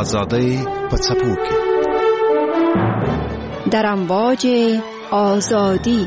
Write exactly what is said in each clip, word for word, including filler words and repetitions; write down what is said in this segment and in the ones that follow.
آزادی پڅپوکي در امواج آزادی.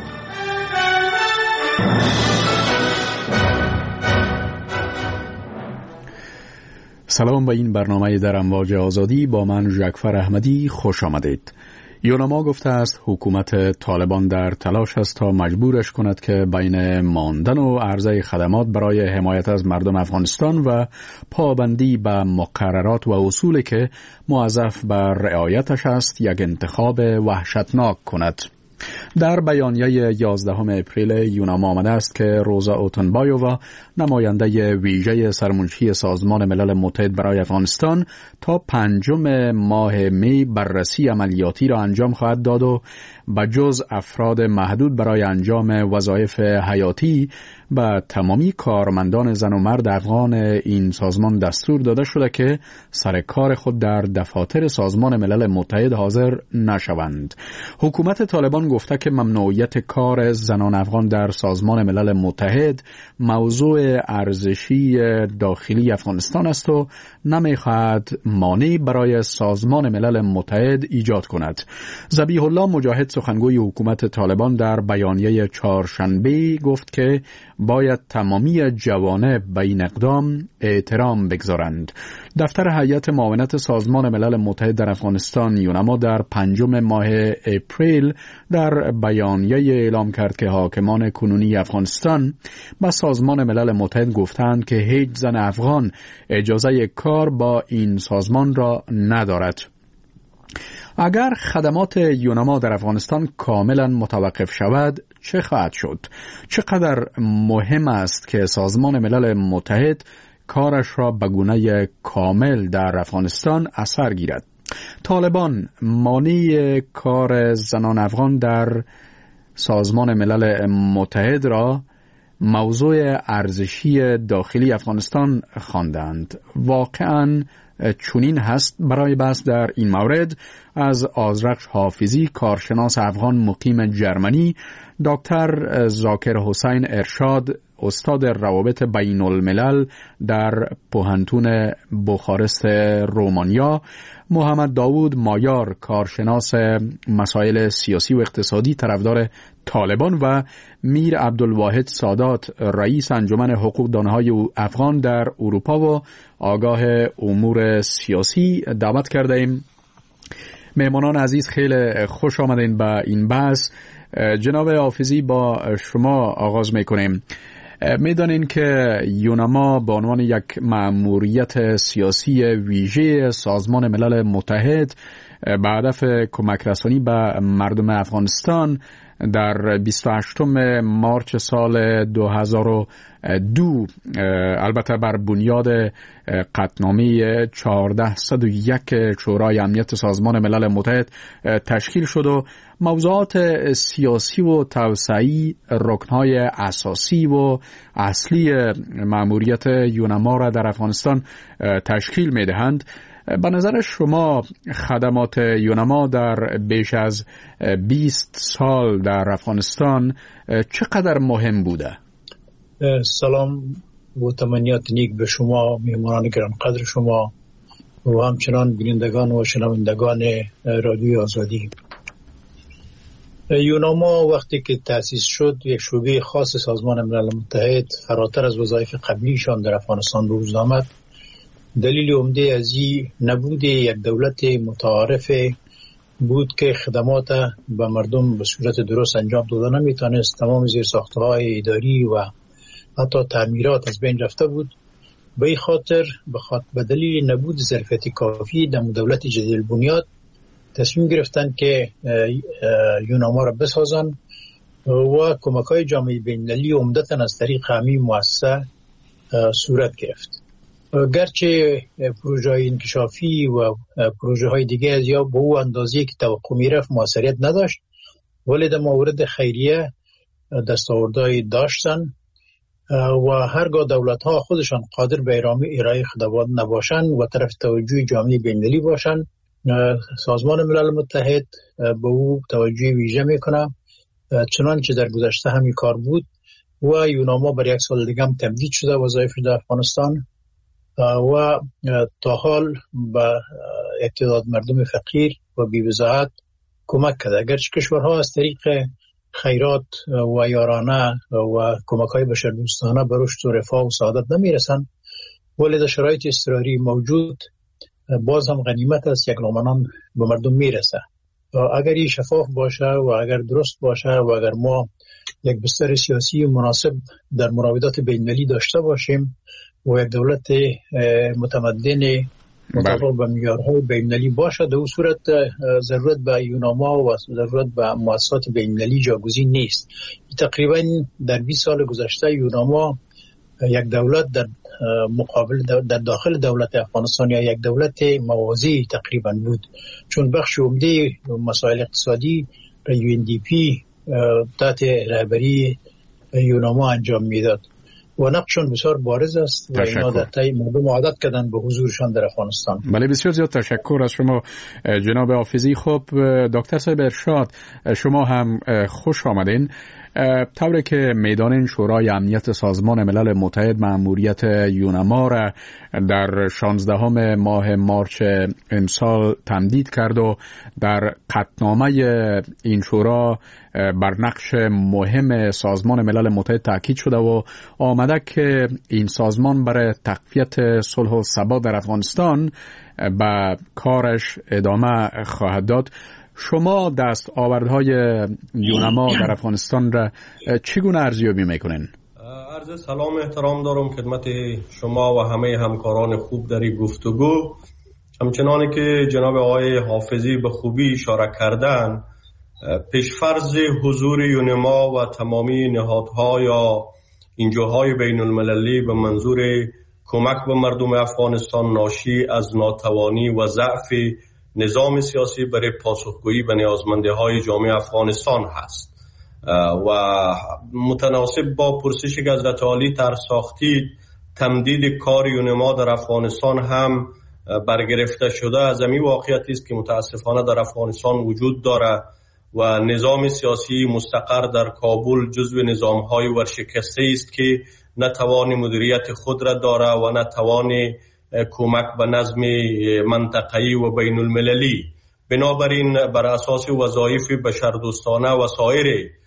سلام به این برنامه در امواج آزادی. با من ژکفر احمدی خوش آمدید. یونما گفته است حکومت طالبان در تلاش است تا مجبورش کند که بین ماندن و عرضه خدمات برای حمایت از مردم افغانستان و پابندی به مقررات و اصولی که موظف بر رعایتش است یک انتخاب وحشتناک کند. در بیانیه یازدهم اپریل یونما آمده است که روزا اوتنبایووا نماینده ویژه سرمنشی سازمان ملل متحد برای افغانستان تا پنجم ماه می بررسی عملیاتی را انجام خواهد داد و بجز افراد محدود برای انجام وظایف حیاتی به تمامی کارمندان زن و مرد افغان این سازمان دستور داده شده که سر کار خود در دفاتر سازمان ملل متحد حاضر نشوند. حکومت طالبان گفته که ممنوعیت کار زنان افغان در سازمان ملل متحد موضوع ارزشی داخلی افغانستان است و نمیخواهد مانعی برای سازمان ملل متحد ایجاد کند. ذبیح الله مجاهد سخنگوی حکومت طالبان در بیانیه چهارشنبه گفت که باید تمامی جوانب به این اقدام احترام بگذارند. دفتر هیئت معاونت سازمان ملل متحد در افغانستان یونما در پنجم ماه اپریل در بیانیه اعلام کرد که حاکمان کنونی افغانستان با سازمان ملل متحد گفتند که هیچ زن افغان اجازه کار با این سازمان را ندارد. اگر خدمات یونما در افغانستان کاملا متوقف شود چه خواهد شد؟ چقدر مهم است که سازمان ملل متحد کارش را به گونه کامل در افغانستان اثر گیرد؟ طالبان مانع کار زنان افغان در سازمان ملل متحد را موضوع ارزشی داخلی افغانستان خواندند. واقعاً چنین هست؟ برای بحث در این مورد از آذرخش حافظی، کارشناس افغان مقیم جرمنی، دکتر ذاکر حسین ارشاد، استاد روابط بین الملل در پوهنتون بخارست رومانیا، محمد داوود مایار، کارشناس مسائل سیاسی و اقتصادی طرفدار طالبان و میر عبدالواحد سادات، رئیس انجمن حقوق دانه‌های افغان در اروپا و آگاه امور سیاسی دعوت کرده ایم. مهمانان عزیز خیلی خوش آمدین به این بحث. جناب حافظی با شما آغاز میکنیم. میدانین که یونما به عنوان یک مأموریت سیاسی ویژه سازمان ملل متحد به هدف کمک رسانی به مردم افغانستان در بیست و هشتم مارچ سال دو هزار و دو البته بر بنیاد قطعنامه چهارصد و یک شورای امنیت سازمان ملل متحد تشکیل شد و موضوعات سیاسی و توسعی رکنهای اساسی و اصلی مأموریت یونما را در افغانستان تشکیل می دهند. به نظر شما خدمات یونما در بیش از بیست سال در افغانستان چقدر مهم بوده؟ سلام و تمنیات نیک به شما، مهمانان گرانقدر شما و همچنان بینندگان و شنوندگان رادیوی آزادی. یونما وقتی که تأسیس شد یک شعبه خاص سازمان ملل متحد فراتر از وظایف قبلیشان در افغانستان به وجود آمد. دلیل عمده از این نبود یک دولت متعارف بود که خدمات به مردم به صورت درست انجام داده نمیتونست. تمام زیرساختهای اداری و حتی تعمیرات از بین رفته بود. به این خاطر به دلیل نبود ظرفیت کافی در دولت جدید البنیاد تصمیم گرفتند که یونما را بسازند و کمک‌های جامعه بین‌المللی عمدتاً از طریق همین مؤسسه صورت گرفت. گرچه پروژه های انکشافی و پروژه های دیگه از یا به او اندازه‌ای که توقع میرفت موثریت نداشت، ولی در مورد خیریه دستاوردهای داشتن و هرگاه دولت ها خودشان قادر به ارائه خدمات نباشند و طرف توجه جامعه بین‌المللی باشند، سازمان ملل متحد به او توجه ویژه میکنه. چنانچه در گذشته همین کار بود و یونما برای یک سال دیگه هم تمدید شده وظایف در افغانستان و تا حال به اتحاد مردم فقیر و بی‌وزاحت کمک کرده. اگرچه کشورها از طریق خیرات و یارانه و کمک‌های بشردوستانه به رشد و رفاه و سعادت نمیرسند، ولی در شرایط اضطراری موجود باز هم غنیمت است یک نامنان به مردم میرسه. اگر این شفاف باشه و اگر درست باشه و اگر ما یک بستر سیاسی مناسب در مراودات بین‌المللی داشته باشیم و یک دولت متمدن مطابق به معیارهای بین‌المللی باشه، در اون صورت ضرورت به یوناما و ضرورت به مؤسسات بین‌المللی جاگزین نیست. تقریبا در بیست سال گذشته یوناما یک دولت در مقابل در داخل دولت افغانستان یا یک دولت موازی تقریبا بود، چون بخش عمده مسائل اقتصادی را یو ان دی پی تحت رهبری یوناما انجام میداد و نقششون بسیار بارز است و اینا در تای مردم عادت کردن به حضورشان در افغانستان. بله، بسیار زیاد تشکر از شما جناب حافظی. خب دکتر صاحب ارشاد، شما هم خوش آمدین. طوری که میدانین شورای امنیت سازمان ملل متحد مأموریت یوناما را در شانزدهم ماه مارچ امسال تمدید کرد و در قطعنامه این شورا بر نقش مهم سازمان ملل متحد تاکید شده و آمده که این سازمان برای تقویت صلح و ثبات در افغانستان به کارش ادامه خواهد داد. شما دست آوردهای یوناما در افغانستان را چگونه ارزیابی میکنین؟ عرض سلام احترام دارم خدمت شما و همه همکاران خوب در این گفتگو. همچنانی که جناب آقای حافظی به خوبی اشاره کردن، پیشفرض حضور یوناما و تمامی نهادها یا انجوهای بین المللی به منظور کمک به مردم افغانستان ناشی از ناتوانی و ضعف نظام سیاسی برای پاسخگویی به نیازمندی‌های جامعه افغانستان هست و متناسب با پرسشی که حضرت عالی طرح ساختید، تمدید کار یوناما در افغانستان هم برگرفته شده از این واقعیتی است که متاسفانه در افغانستان وجود داره و نظام سیاسی مستقر در کابل جزو نظام‌های ورشکسته است که نه توان مدیریت خود را داره و نه توان کمک به نظم منطقه‌ای و بین المللی. بنابراین بر اساس وظایف بشردوستانه و سایر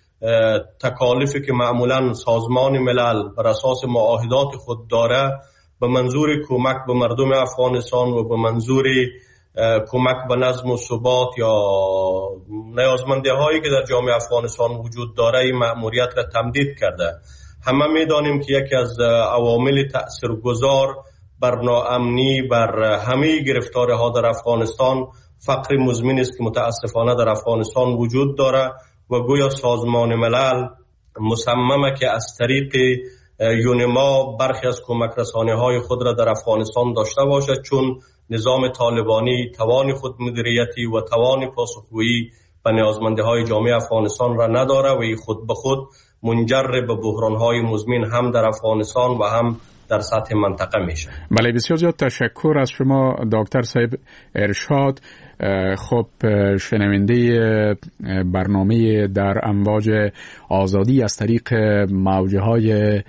تکالیفی که معمولا سازمان ملل بر اساس معاهدات خود داره به منظور کمک به مردم افغانستان و به منظور کمک به نظم و ثبات یا نیازمندی‌هایی که در جامعه افغانستان وجود داره این مأموریت را تمدید کرده. همه می‌دانیم که یکی از عوامل تأثیرگذار بر ناامنی بر همه گرفتارها در افغانستان فقر مزمن است که متاسفانه در افغانستان وجود داره و گویا سازمان ملل مصممه که از طریق یوناما برخی از کمک رسانی‌های خود را در افغانستان داشته باشد، چون نظام طالبانی توان خود مدیریتی و توان پاسخگویی به نیازمندی‌های جامعه افغانستان را نداره و خود به خود منجر به بحران‌های مزمن هم در افغانستان و هم در سطح منطقه میشه. بله، بسیار زیاد تشکر از شما دکتر صاحب ارشاد. خب شنونده برنامه در امواج آزادی از طریق موجه های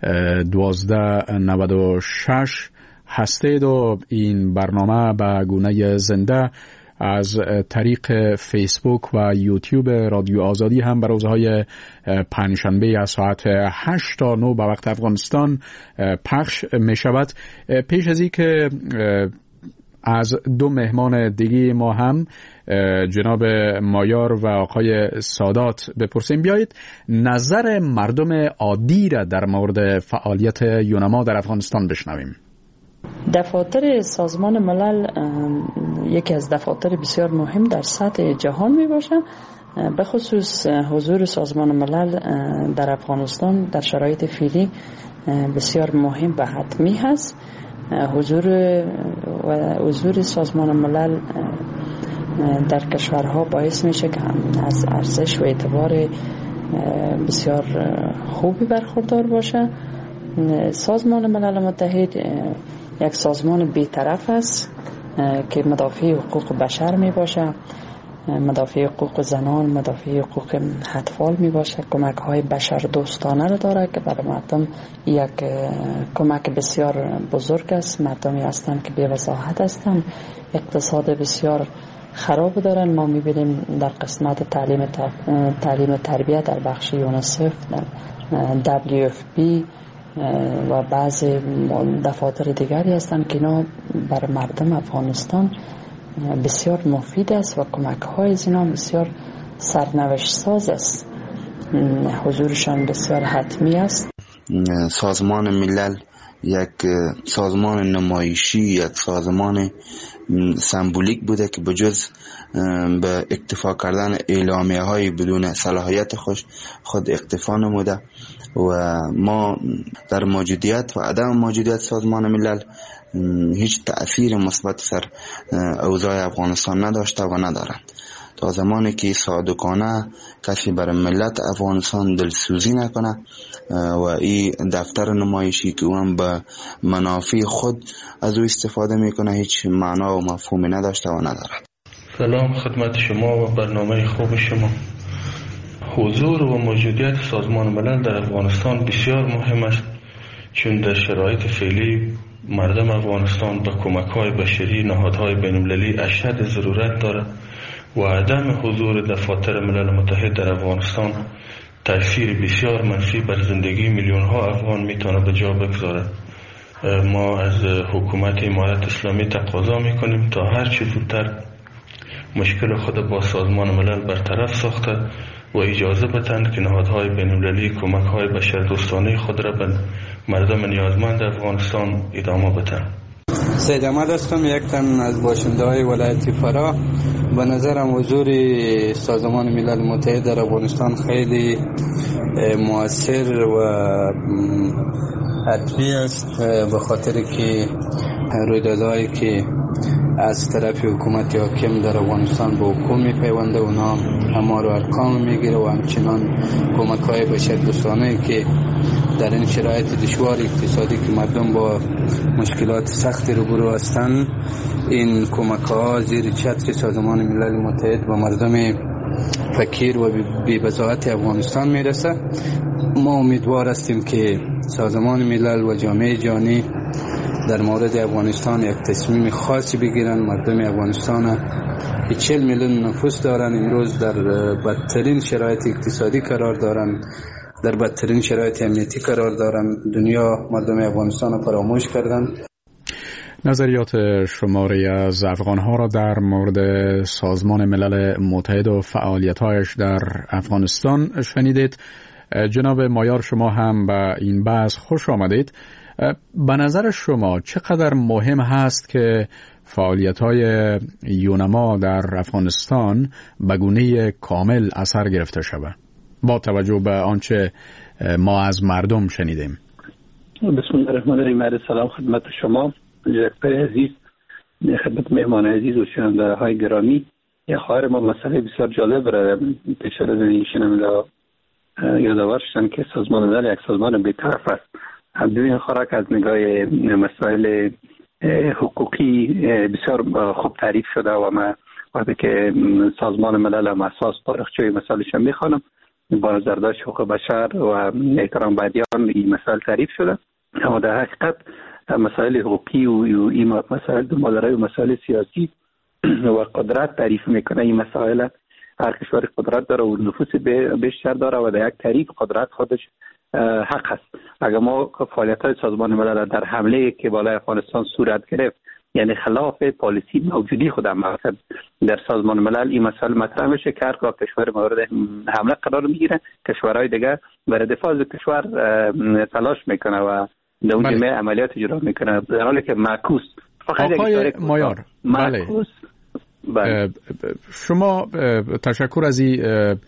دوازده نود و شش هستید و این برنامه به گونه زنده از طریق فیسبوک و یوتیوب رادیو آزادی هم بر روزهای پنجشنبه از ساعت هشت تا نه به وقت افغانستان پخش می شود. پیش از این که از دو مهمان دیگه ما هم جناب مایار و آقای سادات بپرسیم، بیایید نظر مردم عادی را در مورد فعالیت یوناما در افغانستان بشنویم. دفاتر سازمان ملل یکی از دفاتر بسیار مهم در سطح جهان می باشه. به خصوص حضور سازمان ملل در افغانستان در شرایط فعلی بسیار مهم و حتمی هست. حضور و حضور سازمان ملل در کشورها باعث میشه که از ارزش و اعتبار بسیار خوبی برخوردار باشه. سازمان ملل متحد یک سازمان بی‌طرف است که مدافع حقوق بشر می باشه مدافع حقوق زنان، مدافع حقوق اطفال می باشه. کمک های بشر دوستانه را داره که برای مردم یک کمک بسیار بزرگ است. مردمی هستند که بی‌وضاحت هستند، اقتصاد بسیار خراب دارن. ما میبینیم در قسمت تعلیم تعلیم تربیت در بخش یونیسف، در دبلیو اف پی و بعض دفاتر دیگری هستند که اینا بر مردم افغانستان بسیار مفید است و کمک های از اینا بسیار سرنوشت ساز است. حضورشان بسیار حتمی است. سازمان ملل یک سازمان نمایشی، یک سازمان سمبولیک بوده که بجز به اکتفا کردن اعلامیه های بدون صلاحیت خوش خود اکتفا نموده و ما در موجودیت و عدم موجودیت سازمان ملل هیچ تأثیر مثبت سر اوضاع افغانستان نداشته و ندارد. تا زمانی که صادقانه کسی بر ملت افغانستان دلسوزی نکنه و این دفتر نمایشی که اون به منافع خود از او استفاده میکنه هیچ معنا و مفهومی نداشته و ندارد. سلام خدمت شما و برنامه خوب شما. حضور و موجودیت سازمان ملل در افغانستان بسیار مهم است، چون در شرایط فعلی مردم افغانستان به کمک‌های بشری نهادهای بین‌المللی اشد ضرورت دارد و عدم حضور دفاتر ملل متحد در افغانستان تأثیر بسیار منفی بر زندگی میلیون ها افغان میتونه به جا بگذارد. ما از حکومت امارت اسلامی تقاضا میکنیم تا هر چه زودتر مشکل خود با سازمان ملل برطرف ساخته و اجازه بدهند که نهادهای بین‌المللی کمک‌های بشردوستانه خود را به مردم نیازمند افغانستان ادامه بدهند. سید احمد هستم، یک تن از باشنده‌های ولایت فرا. به نظرم حضور سازمان ملل متحد در افغانستان خیلی مؤثر و حتمی است، به خاطر که رویدادهایی که از طرف حکومت حاکم در افغانستان به حکومت میپیونده اونا همه رو ارقام میگیره و همچنان کمک های بشردوستانه که در این شرایط دشوار اقتصادی که مردم با مشکلات سختی روبرو هستند، این کمک ها زیر چتر سازمان ملل متحد و مردم فقیر و بی‌بضاعت افغانستان میرسه. ما امیدوار هستیم که سازمان ملل و جامعه جهانی در مورد افغانستان یک تصمیم خاصی بگیرن. مردم افغانستان چهل میلیون نفوس دارن، امروز در بدترین شرایط اقتصادی قرار دارن، در بدترین شرایط امنیتی قرار دارن. دنیا مردم افغانستان رو فراموش کردن. نظریات شماری از افغانها را در مورد سازمان ملل متحد و فعالیت‌هایش در افغانستان شنیدید. جناب مایار، شما هم به این بحث خوش آمدید. به نظر شما چقدر مهم هست که فعالیت‌های یونما در افغانستان به گونه کامل اثر گرفته شود با توجه به آنچه ما از مردم شنیدیم؟ بسم الله الرحمن الرحیم. سلام خدمت شما جعفر عزیز، خدمت مهمان عزیز و شنونده‌های گرامی. یه خواهر ما مسئله بسیار جالب را پیش رو این شنونده یادآور شدن که سازمان ملل یک سازمان بی‌طرف است. بدون خوراک از نگاه مسائل حقوقی بسیار خوب تعریف شده و ما وقتی که سازمان ملل هم اساس تاریخچه مسائلش هم میخوانم با نظر داشت حقوق بشر و احترام به ادیان این مسائل تعریف شده، اما در حقیقت مسائل حقوقی و این مسائل دنباله‌روی و مسائل سیاسی و قدرت تعریف میکنه. این مسائل هر کشور قدرت داره و نفوذ بیشتر داره و در یک تعریف قدرت خودش حق است. اگر ما فعالیت‌های سازمان ملل در حمله که بالای افغانستان صورت گرفت، یعنی خلاف پالیسی موجودی خود عمل کرد در سازمان ملل، این مسئله مطرح میشه که هرگاه کشور مورد حمله قرار میگیره، کشورهای دیگر برای دفاع از کشور تلاش میکنه و در اون جمعه عملیات اجرا میکنه، در حالی که معکوس فقط آقای مایار، معکوس بله. شما تشکر از این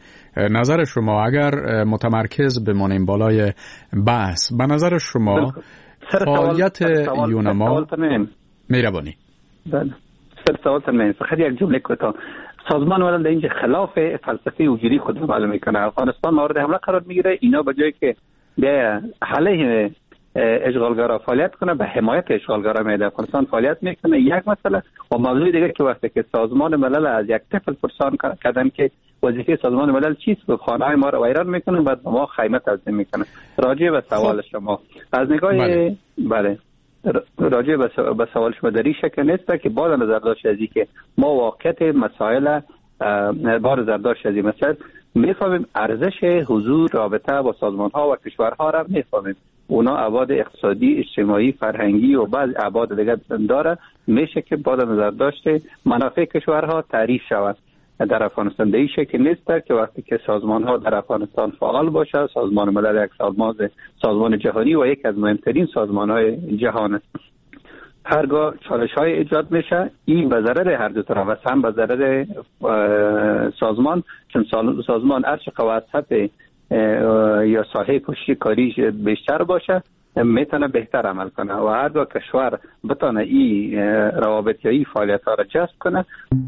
نظر شما. اگر متمرکز بمانیم بالای بحث، به نظر شما فعالیت یونما مهربانی بله سر سوال تنمیم فقط یک جمله کوتاه. سازمان ملل در اینجا خلاف فلسفه وجودی خود عمل میکنه. افغانستان مورد حمله قرار میگیره، اینا به جایی که به علیه اشغالگرا فعالیت کنه، به حمایت اشغالگرا در افغانستان فعالیت میکنه. یک مسئله و موضوع دیگه که وقتی که سازمان ملل از یک طفل پرسان کردن که وظیفه سازمان ملل چیست، و خانه‌های ما رو ویران میکنه، بعد ما خیمه تنظیم میکنه. راجع به سوال شما از نگاه بله, بله. راجع به سوال شما در این شکل نیست که با نظر داشت از که ما واقعیت مسائل با نظر داشت از این مسائل میفهمیم، ارزش حضور رابطه با سازمان ها و کشورها را میفهمیم. اونا ابعاد اقتصادی، اجتماعی، فرهنگی و بعض ابعاد دیگه داره، میشه که با نظر داشته منافع کشورها تعریف شود. در افغانستان در این شکل نیست که وقتی که سازمان ها در افغانستان فعال باشه، سازمان ملل یک سازمان سازمان جهانی و یک از مهمترین سازمان های جهان است، هرگاه چالش های ایجاد میشه، این به ضرر هر دو طرف است، هم به ضرر سازمان، چون سازمان هر چقدر وسط یا ساحه پشتی کاریش بیشتر باشه میتونه بهتر عمل کنه و هرگاه کشور بتونه این روابط یا این فعالیت ها را جذب کنه.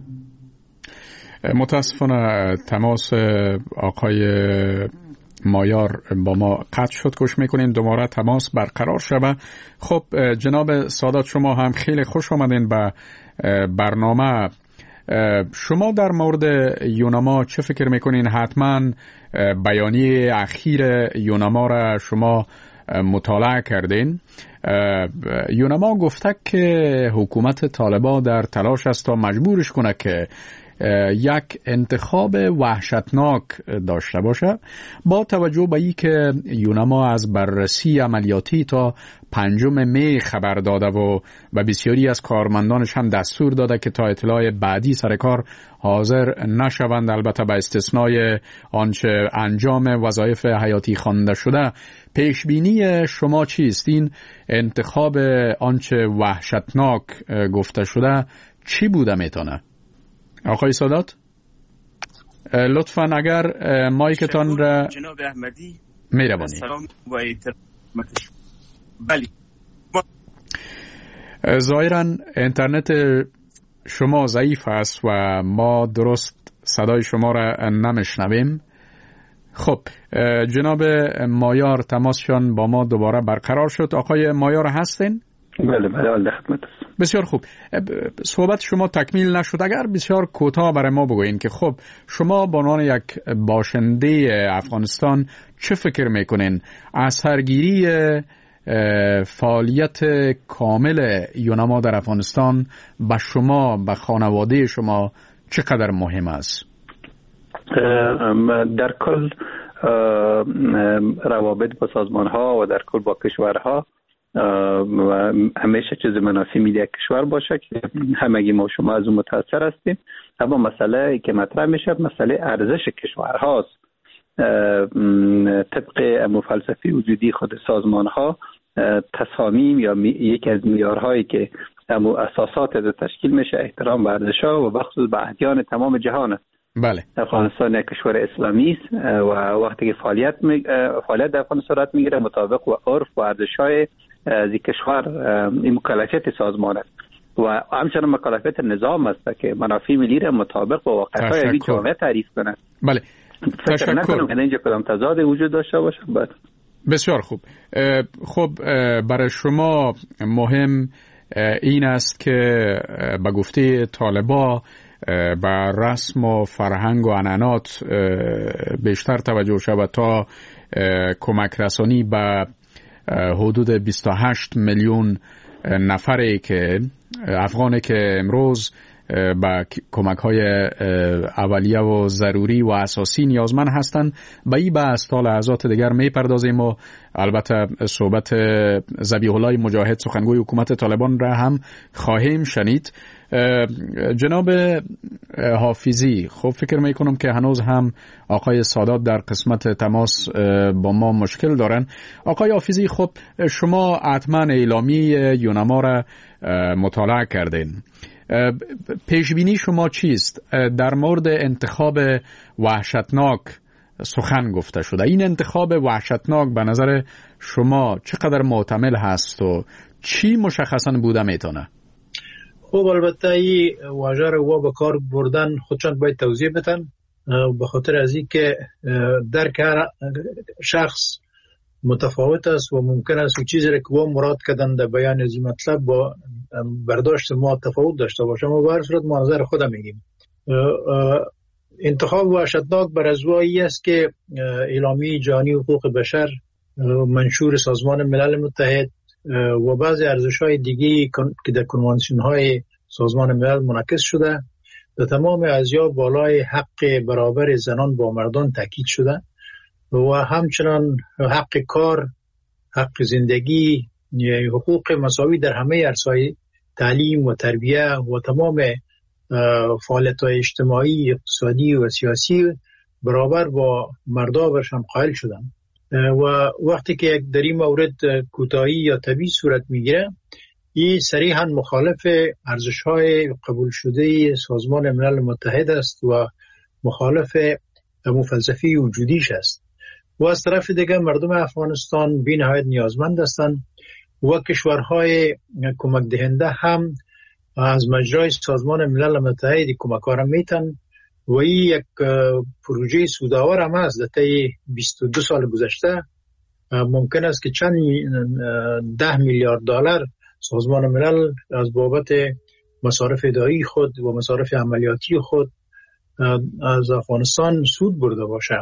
متاسفانه تماس آقای مایار با ما قطع شد. کوشش میکنین دوباره تماس برقرار شود. خب جناب سادات، شما هم خیلی خوش آمدین به برنامه. شما در مورد یوناما چه فکر میکنین؟ حتما بیانیه اخیر یوناما را شما مطالعه کردین. یوناما گفته که حکومت طالبان در تلاش است تا مجبورش کنه که یک انتخاب وحشتناک داشته باشه، با توجه به این که یوناما از بررسی عملیاتی تا پنجم می خبر داده و به بسیاری از کارمندانش هم دستور داده که تا اطلاع بعدی سر کار حاضر نشوند، البته به استثنای آنچه انجام وظایف حیاتی خوانده شده. پیش بینی شما چیست؟ این انتخاب آنچه وحشتناک گفته شده چی بوده میتونه؟ آقای سادات لطفاً اگر مایکتان را جناب احمدی مهربانی. سلام و احترام. بله، ظاهراً اینترنت شما ضعیف است و ما درست صدای شما را نمیشنویم. خب جناب مایار تماسشان با ما دوباره برقرار شد. آقای مایار هستین؟ بله بله در خدمت. بسیار خوب، صحبت شما تکمیل نشد. اگر بسیار کوتاه برای ما بگوین که خب شما به عنوان یک باشنده افغانستان چه فکر میکنین اثرگیری فعالیت کامل یوناما در افغانستان به شما، به خانواده شما چقدر مهم است؟ در کل روابط با سازمان ها و در کل با کشورها و همیشه چیز مناسبی میده کشور باشه که همگی ما شما از اون متاثر هستیم. اما مسئله که مطرح میشه مسئله ارزش کشور هاست. طبق فلسفه وجودی خود سازمان ها، تصامیم یا یکی از معیارهایی که اساسات از تشکیل میشه احترام به ارزش ها و بخصوص به ادیان تمام جهان است. بله. افغانستان یک کشور اسلامی است و وقتی که فعالیت می... فعالیت در افغانستان صورت میگیره مطابق و عرف و ارزش‌های از کشور، این مکلفیت سازمان است و همچنین مکلفیت نظام است که منافع ملی را مطابق با واقعیت‌های این جامعه تعریف کنه. بله. فکر نکنم که اینجا کدام تضاد وجود داشته باشه. بله. بسیار خوب. خب برای شما مهم این است که به گفته طالبان با رسم و فرهنگ و عنعنات بیشتر توجه شود تا کمک رسانی به حدود بیست و هشت میلیون نفری که افغانی که امروز با کمک های اولیه و ضروری و اساسی نیازمند هستند. به این بحث تا لحظات دیگر می پردازیم و البته صحبت ذبیح الله مجاهد سخنگوی حکومت طالبان را هم خواهیم شنید. جناب حافظی، خب فکر می کنم که هنوز هم آقای سادات در قسمت تماس با ما مشکل دارن. آقای حافظی، خب شما حتما اعلامیه یوناما را مطالعه کردین. پیشبینی شما چیست؟ در مورد انتخاب وحشتناک سخن گفته شده. این انتخاب وحشتناک به نظر شما چقدر محتمل هست و چی مشخصا بوده میتونه؟ خب البته این واژه رو به کار بردن خودشان باید توضیح بدن، به خاطر از این که درک هر شخص متفاوت است و ممکن است چیزی را که با مراد کردن در بیان از این مطلب با برداشت ما تفاوت داشته باشه. ما به هر صورت ما نظر خودم میگیم. انتخاب وحشتناک بر ازوایی است که اعلامیه جهانی حقوق بشر، منشور سازمان ملل متحد و بعضی ارزش‌های دیگه که در کنوانسیون‌های سازمان ملل منعکس شده به تمام اعضا بالای حق برابر زنان با مردان تاکید شده و همچنان حق کار، حق زندگی، حقوق مساوی در همه عرصه‌های تعلیم و تربیه و تمام فعالیت‌های اجتماعی، اقتصادی و سیاسی برابر با مردا برشان قائل شدن. و وقتی که در این مورد کوتاهی یا تبعیض صورت میگیره، این صریحاً مخالف ارزش‌های قبول شده سازمان ملل متحد است و مخالف فلسفه وجودیش است. و از طرف دیگر مردم افغانستان بی نهایت نیازمند هستند و کشورهای کمک دهنده هم از مجرای سازمان ملل متحد کمک‌ها را میتن و این یک پروژه سودآور هم است. در طی بیست و دو سال گذشته ممکن است که چند ده میلیارد دلار سازمان ملل از بابت مصارف اداری خود و مصارف عملیاتی خود از افغانستان سود برده باشه.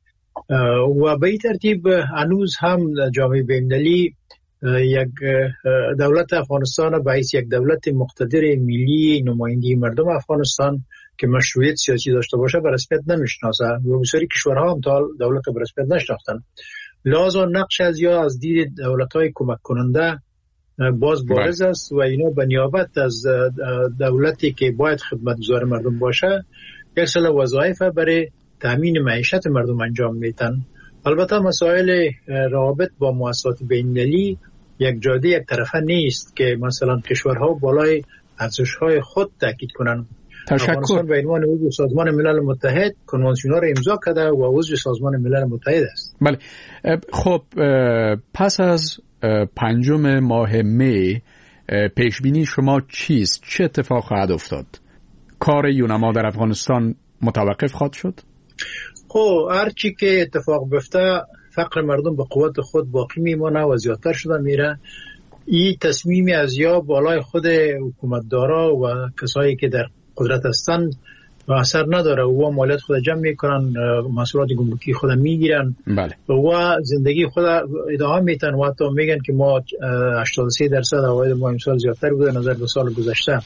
و به این ترتیب هنوز هم جامعه بین‌المللی یک دولت افغانستان به حیث یک دولت مقتدر ملی نمایندگی مردم افغانستان که مشروعیت سیاسی داشته باشه به رسمیت نمیشناسه و بسیاری کشورها هم تا دولت به رسمیت نشناختن. لذا نقش از یا از دید دولت‌های کمک کننده باز بارز است و اینا به نیابت از دولتی که باید خدمتگزار مردم باشه یک سری وظایف برای تامین معیشت مردم انجام میدن. البته مسائل روابط با مؤسسات بین‌المللی یک جاده یک طرفه نیست که مثلا کشورها بالای ارزش‌های خود تاکید کنند. تشکر. به عنوان عضو سازمان ملل متحد کنوانسیون‌ها را امضا کرده و عضو سازمان ملل متحد است. بله. خب پس از پنجم ماه می پیشبینی شما چیست؟ چه اتفاق خواهد افتاد؟ کار یونما در افغانستان متوقف خواهد شد؟ خب هر چی که اتفاق بیفته فقر مردم به قوت خود باقی میمونه و زیادتر شده میره. این تصمیمی از یا بالای خود حکومتدارا و کسایی که در قدرت هستند و اثر نداره و مالیات خود جمع میکنن، محصولات گمرکی خود میگیرن. بله. و زندگی خود ادامه میتن و حتی میگن که ما هشتاد و سه درصد عواید ما امسال زیادتر بوده نظر به سال گذشته.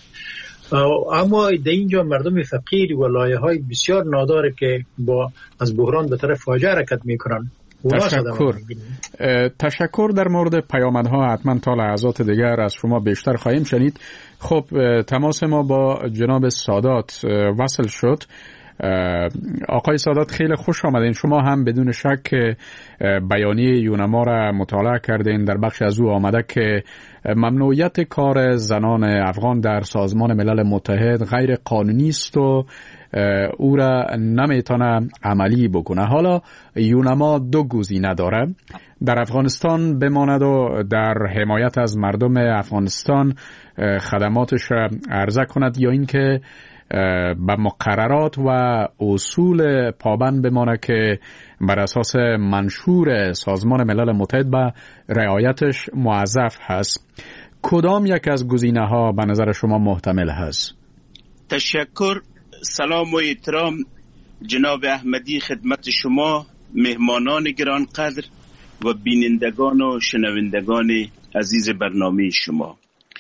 اما در اینجا مردم فقیر و لایه‌های بسیار ناداره که با از بحران به طرف فاجعه حرکت میکنن. تشکر. تشکر. در مورد پیامدها حتما تا لحظات دیگر از شما بیشتر خواهیم شنید. خب تماس ما با جناب سادات وصل شد. آقای سادات خیلی خوش آمدین. شما هم بدون شک بیانیه یونما را مطالعه کردین. در بخش از او آمده که ممنوعیت کار زنان افغان در سازمان ملل متحد غیر قانونی است و او را نمیتونه عملی بکنه. حالا یونما دو گزینه داره: در افغانستان بماند و در حمایت از مردم افغانستان خدماتش را عرضه کند، یا اینکه به مقررات و اصول پابند بمانه که بر اساس منشور سازمان ملل متحد به رعایتش موظف هست. کدام یک از گزینه ها به نظر شما محتمل هست؟ تشکر. سلام و احترام جناب احمدی خدمت شما، مهمانان گرانقدر و بینندگان و شنوندگان عزیز برنامه شما.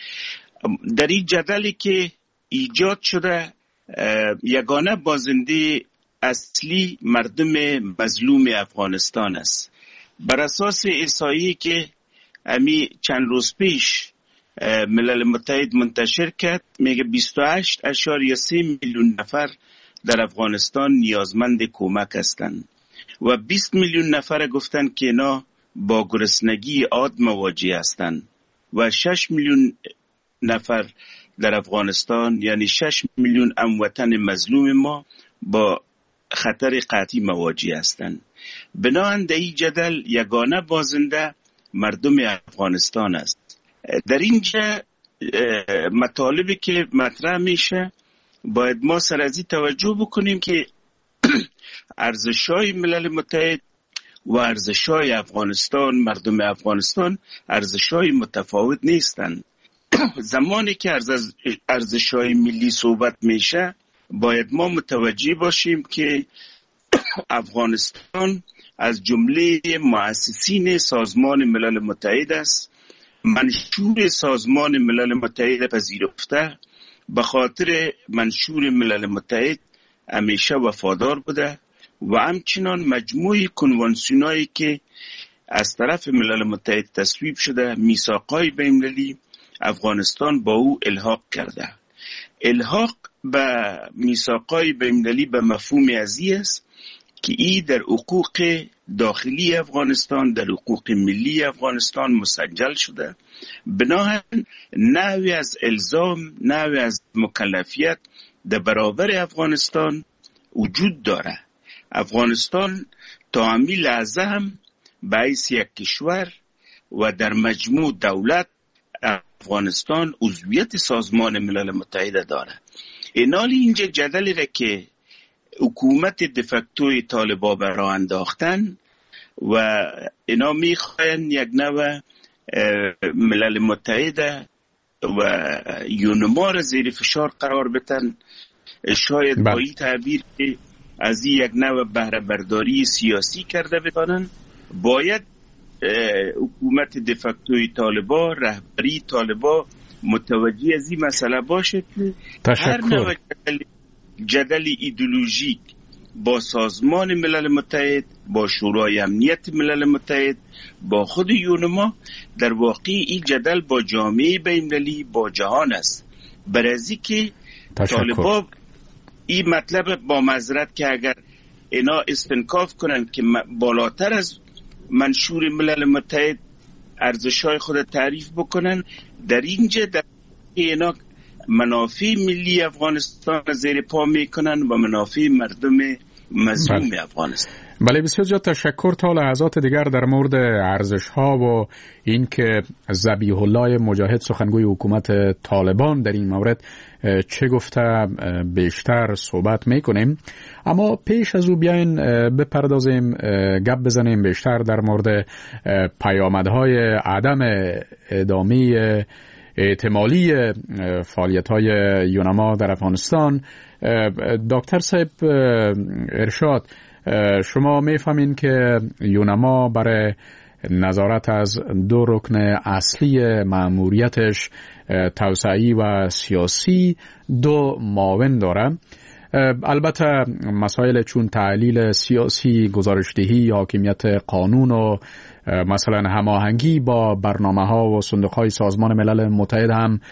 در این جدلی که ایجاد شده، یگانه بازنده اصلی مردم مظلوم افغانستان است. بر اساس احصایه‌ای که امی چند روز پیش ملل متحد منتشر کرد، میگه بیست و هشت اشاریه سه میلیون نفر در افغانستان نیازمند کمک هستند و بیست میلیون نفر گفتن که اینا با گرسنگی عاد مواجه هستند و شش میلیون نفر در افغانستان، یعنی شش میلیون هموطن مظلوم ما، با خطر قحطی مواجه هستند. بنابراین در این جدل یگانه بازنده مردم افغانستان است. در اینجا مطالبی که مطرح میشه باید ما سر از این توجه بکنیم که ارزش‌های ملل متحد، و ارزش‌های افغانستان، مردم افغانستان ارزش‌های متفاوت نیستند. زمانی که از ارزش‌های ملی صحبت میشه باید ما متوجه باشیم که افغانستان از جمله مؤسسین سازمان ملل متحد است. منشور سازمان ملل متحد پذیرفته، به خاطر منشور ملل متحد همیشه وفادار بوده و همچنان مجموعه کنوانسیونایی که از طرف ملل متحد تصویب شده، میثاق‌های بین‌المللی، افغانستان با او الحاق کرده. الحاق به میثاق‌های بین‌المللی به مفهوم ازی است که ای در حقوق داخلی افغانستان، در حقوق ملی افغانستان مسجل شده. بنابراین نوعی از الزام، نوعی از مکلفیت در برابر افغانستان وجود داره. افغانستان تا همین لحظه هم به حیث یک کشور و در مجموع دولت افغانستان عضویت سازمان ملل متحد داره. اینالی اینجا جدلی را که حکومت دفکتوی طالبا برا انداختن و اینا میخواین یک نوع ملل متحد و یونما را زیر فشار قرار بدن. شاید با این تعبیر که از یک نوع بهره برداری سیاسی کرده بتانن، باید حکومت دفکتوی طالبا، رهبری طالبا متوجه از این مسئله باشه که هر نوع جدل ایدئولوژیک با سازمان ملل متحد، با شورای امنیت ملل متحد، با خود یونما، در واقع این جدل با جامعه بین‌المللی، با جهان است. برای که طالبا این مطلب با معذرت که اگر اینا استنکاف کنن که بالاتر از منشور ملل متحد ارزش‌های خود تعریف بکنن، در اینجا در اینا منافع ملی افغانستان زیر پا میکنن و منافع مردم مظلوم افغانستان. بله، بسیار زیاد تشکر. تا لحظات دیگر در مورد ارزش ها و این که ذبیح الله مجاهد سخنگوی حکومت طالبان در این مورد چه گفته بیشتر صحبت میکنیم. اما پیش از او بیاین بپردازیم، گپ بزنیم بیشتر در مورد پیامدهای عدم ادامه احتمالی فعالیت‌های یونما در افغانستان. دکتر صاحب ارشاد، شما میفهمین که یونما برای نظارت از دو رکن اصلی مأموریتش، توسعی و سیاسی، دو معاون داره. البته مسائل چون تعلیل سیاسی، گزارشدهی، حاکمیت قانون و مثلا هماهنگی با برنامه‌ها و صندوق‌های سازمان ملل متحد هم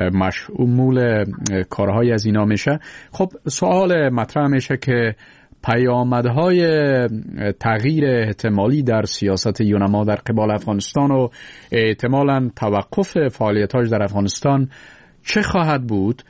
مشمول کارهای از اینا میشه. خب سوال مطرح میشه که پیامدهای تغییر احتمالی در سیاست یونما در قبال افغانستان و احتمالاً توقف فعالیت‌هاش در افغانستان چه خواهد بود؟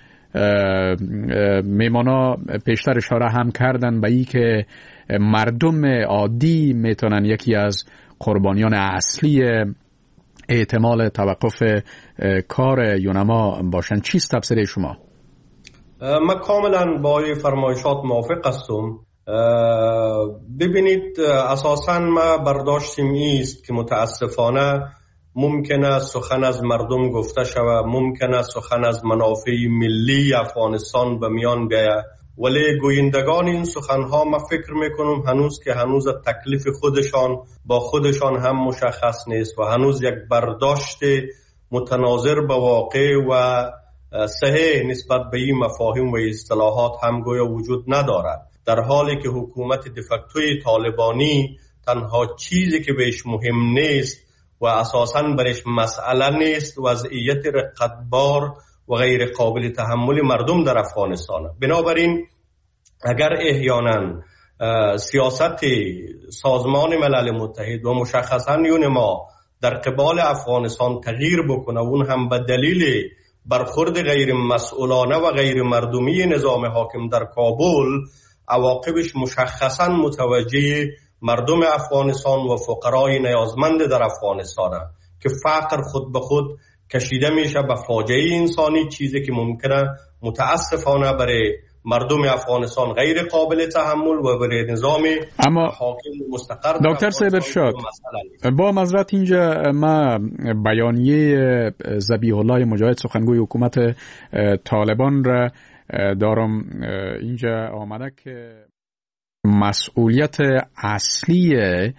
میمانا پیشتر اشاره هم کردن به این که مردم عادی میتونن یکی از قربانیان اصلی احتمال توقف کار یونما باشن. چیست تفسیر شما؟ من کاملا با این فرمایشات موافق هستم. ببینید، اساساً ما برداشتیم ایست که متاسفانه ممکنه سخن از مردم گفته شود، ممکنه سخن از منافع ملی افغانستان به میان بیاید، ولی گویندگان این سخنها ما فکر میکنم هنوز که هنوز تکلیف خودشان با خودشان هم مشخص نیست و هنوز یک برداشت متناظر با واقع و صحیح نسبت به این مفاهیم و اصطلاحات هم گویا وجود ندارد، در حالی که حکومت دفکتوی طالبانی تنها چیزی که بهش مهم نیست و اساساً برش مسئله نیست وضعیت رقتبار و غیر قابل تحمل مردم در افغانستان. بنابراین اگر احیانا سیاست سازمان ملل متحد و مشخصاً یونما در قبال افغانستان تغییر بکنه، اون هم به دلیل برخورد غیر مسئولانه و غیر مردمی نظام حاکم در کابل، عواقبش مشخصاً متوجه مردم افغانستان و فقرای نیازمند در افغانستان که فقر خود به خود کشیده میشه به فاجعه انسانی، چیزی که ممکنه متاسفانه برای مردم افغانستان غیر قابل تحمل و برای نظام اما حاکم مستقر دکتر سیبرشاد با معذرت اینجا ما بیانیه ذبیح الله مجاهد سخنگوی حکومت طالبان را دارم اینجا آمده که مسئولیت اصلی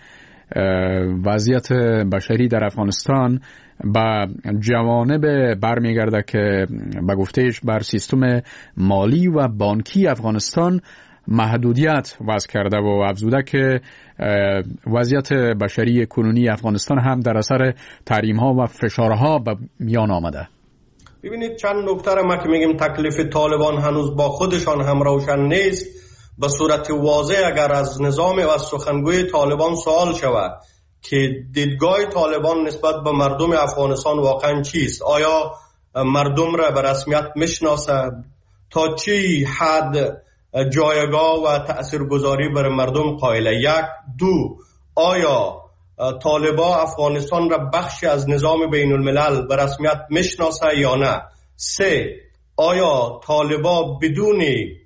وضعیت بشری در افغانستان با جوانب برمیگرده که به گفتهش بر سیستم مالی و بانکی افغانستان محدودیت وضع کرده و افزوده که وضعیت بشری کنونی افغانستان هم در اثر تحریم‌ها و فشارها به میان آمده. ببینید چند نکته را ما که میگیم تکلیف طالبان هنوز با خودشان هم روشن نیست. به صورت واضح اگر از نظام و از سخنگوی طالبان سوال شود که دیدگاه طالبان نسبت به مردم افغانستان واقعا چیست، آیا مردم را به رسمیت میشناسه، تا چی حد جایگاه و تأثیرگذاری بر مردم قائل، یک. دو، آیا طالبان افغانستان را بخشی از نظام بین الملل به رسمیت میشناسه یا نه. سه، آیا طالبان بدون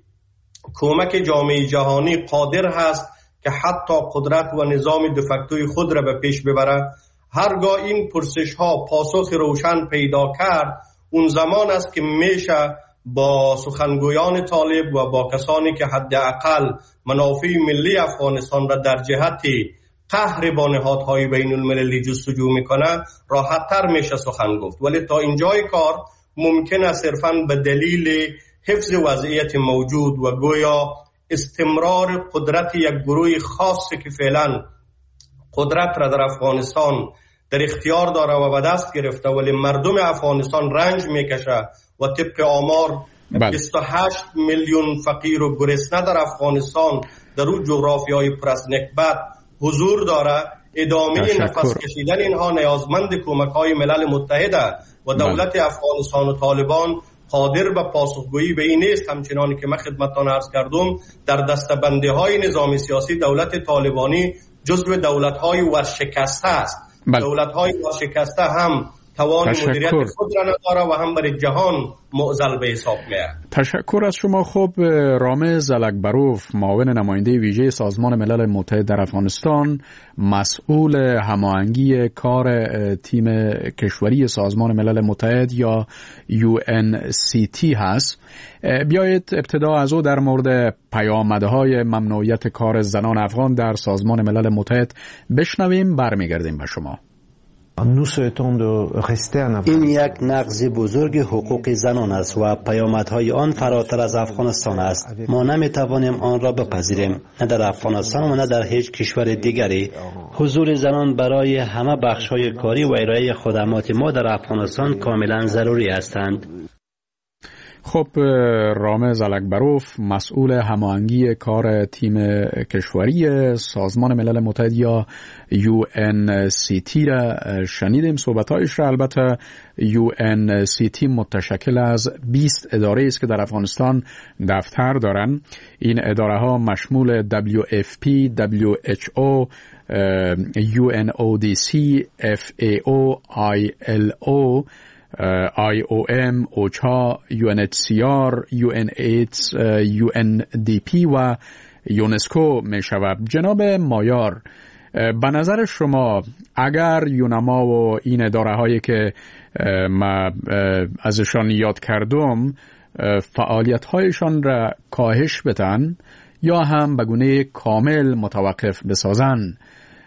کمک جامعه جهانی قادر هست که حتی قدرت و نظام دفکتوی خود را به پیش ببره؟ هرگاه این پرسش ها پاسخ روشن پیدا کرد، اون زمان است که میشه با سخنگویان طالب و با کسانی که حداقل منافع ملی افغانستان را در جهت قهر با نهادهای بین المللی جستجو میکنه راحت‌تر میشه سخن گفت. ولی تا اینجای کار ممکنه صرفاً به دلیل حفظ وضعیت موجود و گویا استمرار قدرت یک گروه خاصی که فعلا قدرت را در افغانستان در اختیار داره و به دست گرفته، ولی مردم افغانستان رنج میکشه و طبق آمار بیست و هشت میلیون فقیر و گرسنه در افغانستان در اون جغرافیای پر از نکبت حضور داره. ادامه نفس کشیدن اینها نیازمند کمک های ملل متحده و دولت افغانستان و طالبان قادر به پاسخگویی به این نیست. همچنانی که من خدمتتان عرض کردم، در دستبندی های نظام سیاسی دولت طالبانی جزو دولت های ورشکسته است. دولت های ورشکسته هم توان مدیریت خود را نداره و هم برای جهان معضل به حساب میاد. تشکر از شما. خب رامز الکبروف، معاون نماینده ویژه سازمان ملل متحد در افغانستان، مسئول هماهنگی کار تیم کشوری سازمان ملل متحد یا یو ان سی تی هست. بیایید ابتدا از او در مورد پیامدهای ممنوعیت کار زنان افغان در سازمان ملل متحد بشنویم، برمیگردیم به شما. این یک نقض بزرگ حقوق زنان است و پیامدهای آن فراتر از افغانستان است. ما نمیتوانیم آن را بپذیریم، نه در افغانستان و نه در هیچ کشور دیگری. حضور زنان برای همه بخش‌های کاری و ارائه خدمات ما در افغانستان کاملا ضروری هستند. خب رامز الکبروف، مسئول هماهنگی کار تیم کشوری سازمان ملل متحد یا یو ان سی تی را شنیدیم. صحبت‌هایش را البته یو ان سی تی متشکل از بیست اداره است که در افغانستان دفتر دارند. این اداره ها مشمول دبلیو اف پی، دبلیو اچ او، یو ان او دی سی، اف ای او، آی ال او، آی او ام، اوچا، یو ان اچ سی آر، یو ان ایدز، یو ان دی پی و یونسکو می شود. جناب مایار، به نظر شما اگر یونما و این اداره هایی که ما ازشان یاد کردم فعالیت هایشان را کاهش بدن یا هم به گونه کامل متوقف بسازن،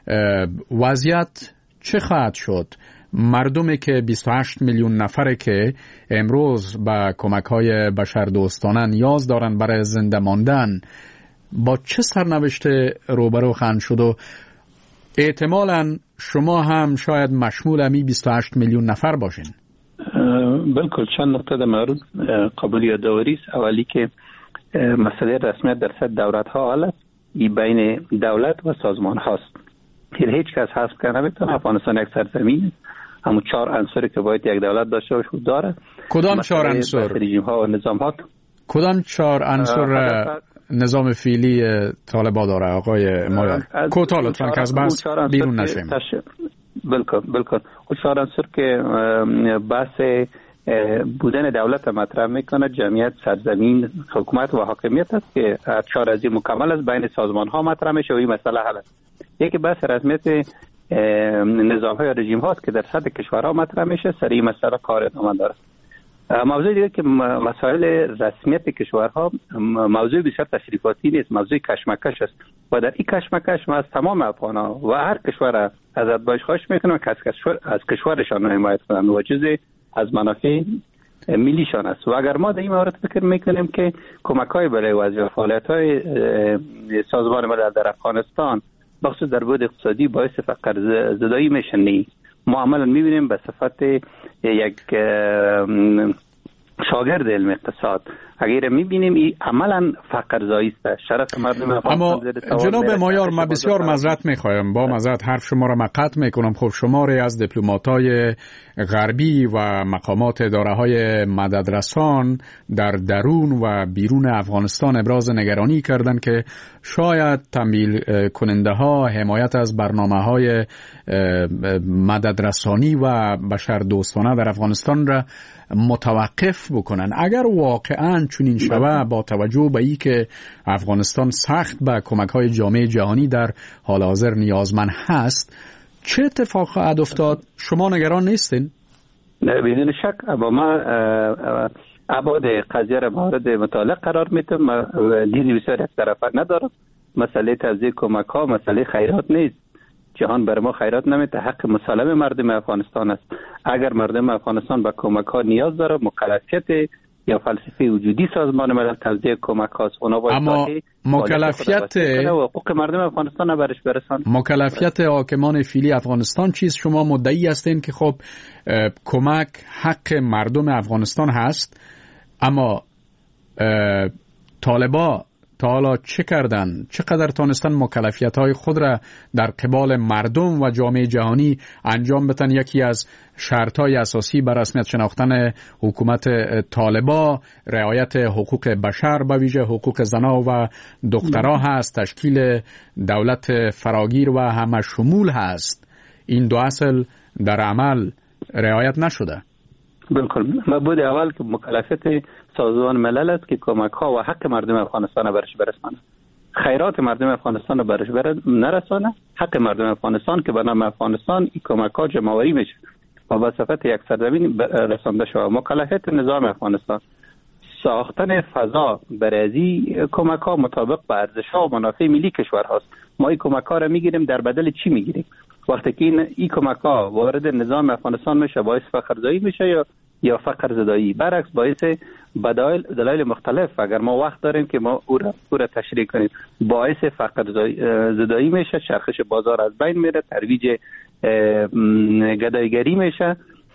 وضعیت چه خواهد شد؟ مردمی که بیست و هشت میلیون نفره که امروز به کمک‌های بشردوستانه نیاز دارند برای زنده ماندن، با چه سرنوشته روبرو خواهند شد؟ و احتمالاً شما هم شاید مشمول امی بیست و هشت میلیون نفر باشین. بلکل، چند نقطه در مورد قابل یادآوری است. اولی که مسئله رسمیت در سطح دولت ها حالا ای بین دولت و سازمان هاست. هیچ کس حذف کنه نمیتونه. افغانستان یک سرزمین، همون چهار عنصری که باید یک دولت داشته باشه داره. کدام چهار عنصر؟ رژیم ها و نظام ها. کدام چهار عنصر نظام فعلی طالبان داره آقای مایار؟ کوتاه لطفاً که از بحث بیرون نشیم. بلکل بلکل. اون چهار عنصر که بحث بودن دولت مطرح میکنه، جمعیت، سرزمین، حکومت و حاکمیت است که چهار از این مکمل است، بین سازمان ها مطرح میشه و این مسئله حل است. یکی بحث رسمیت نظام های رژیم هاست که در سطح کشورها مطرح میشه، سر این مسئله کار ادامه داره. موضوع دیگه که مسائل رسمیت کشورها موضوع بسیار تشریفاتی نیست، موضوع کشمکش است و در این کشمکش ما از تمام افغان‌ها و هر کشور از اتباعش خواهش میکنم که از کشور از کشورشان حمایت کنند و جزء از منافع ملیشان است. و اگر ما در این مورد فکر میکنیم که کمک‌های برای وضعیت فعالیت‌های سازمان ملل در افغانستان بخصوص در بود اقتصادی باعث فقر زدایی میشن، نیست. ما عملا میبینیم به صفت یک شاگرد علم اقتصاد اگر میبینیم این عملا فقر زایی است، شرف مردم اما جناب مایار ما بسیار معذرت میخوایم، با معذرت حرف شما را من قطع میکنم. خب شماری از دیپلمات‌های غربی و مقامات اداره‌های مددرسان در درون و بیرون افغانستان ابراز نگرانی کردند که شاید تمویل کننده ها حمایت از برنامه‌های مددرسانی و بشردوستانه در افغانستان را متوقف بکنن. اگر واقعاً چنین شود با توجه به این که افغانستان سخت به کمک‌های جامعه جهانی در حال حاضر نیازمند هست، چه اتفاق خواهد افتاد؟ شما نگران نیستین؟ نه بدون شک، اما ما ابعاد قضیه را مورد مطالعه قرار میدم. دیدی بسیار یک طرفه ندارم. مسئله توزیع کمک‌ها مسئله خیرات نیست. جهان بر ما خیرات نمیده، حق مسلم مردم افغانستان است. اگر مردم افغانستان به کمک ها نیاز داره، مکلفیت یا فلسفه وجودی سازمان ملل توزیع کمک هاست. اما مکلفیت حقوق مردم افغانستان برش برسان. مکلفیت حاکمان فعلی افغانستان چیست؟ شما مدعی هستین که خب کمک حق مردم افغانستان هست، اما طالبا تا حالا چه کردن؟ چقدر تانستن مکلفیت‌های خود را در قبال مردم و جامعه جهانی انجام بدن؟ یکی از شرط‌های اساسی بر رسمیت شناختن حکومت طالبا رعایت حقوق بشر، به ویژه حقوق زنان و دخترها هست، تشکیل دولت فراگیر و همه شمول هست. این دو اصل در عمل رعایت نشده. بالکل. مبود اول که مکلفیت سازمان ملل است که کمک ها و حق مردم افغانستان برش برسانه، خیرات مردم افغانستان برش نرسانه، حق مردم افغانستان که به نام افغانستان این کمک ها جمع‌آوری میشه و به صفت یک سرزمین رسانده شود. مکلفیت نظام افغانستان ساختن فضا برای کمک ها مطابق به ارزش ها و منافع ملی کشور هاست. ما این کمک ها را میگیریم، در بدل چی میگیریم؟ وقتی که این ای کمک ها وارد نظام افغانستان میشه باعث فقرزایی میشه یا یا فقر زدایی، برعکس باعث بدایل دلایل مختلف، اگر ما وقت داریم که ما او را, او را تشریح کنیم، باعث فقر زدایی میشه، چرخش بازار از بین میره، ترویج گدایگری میشه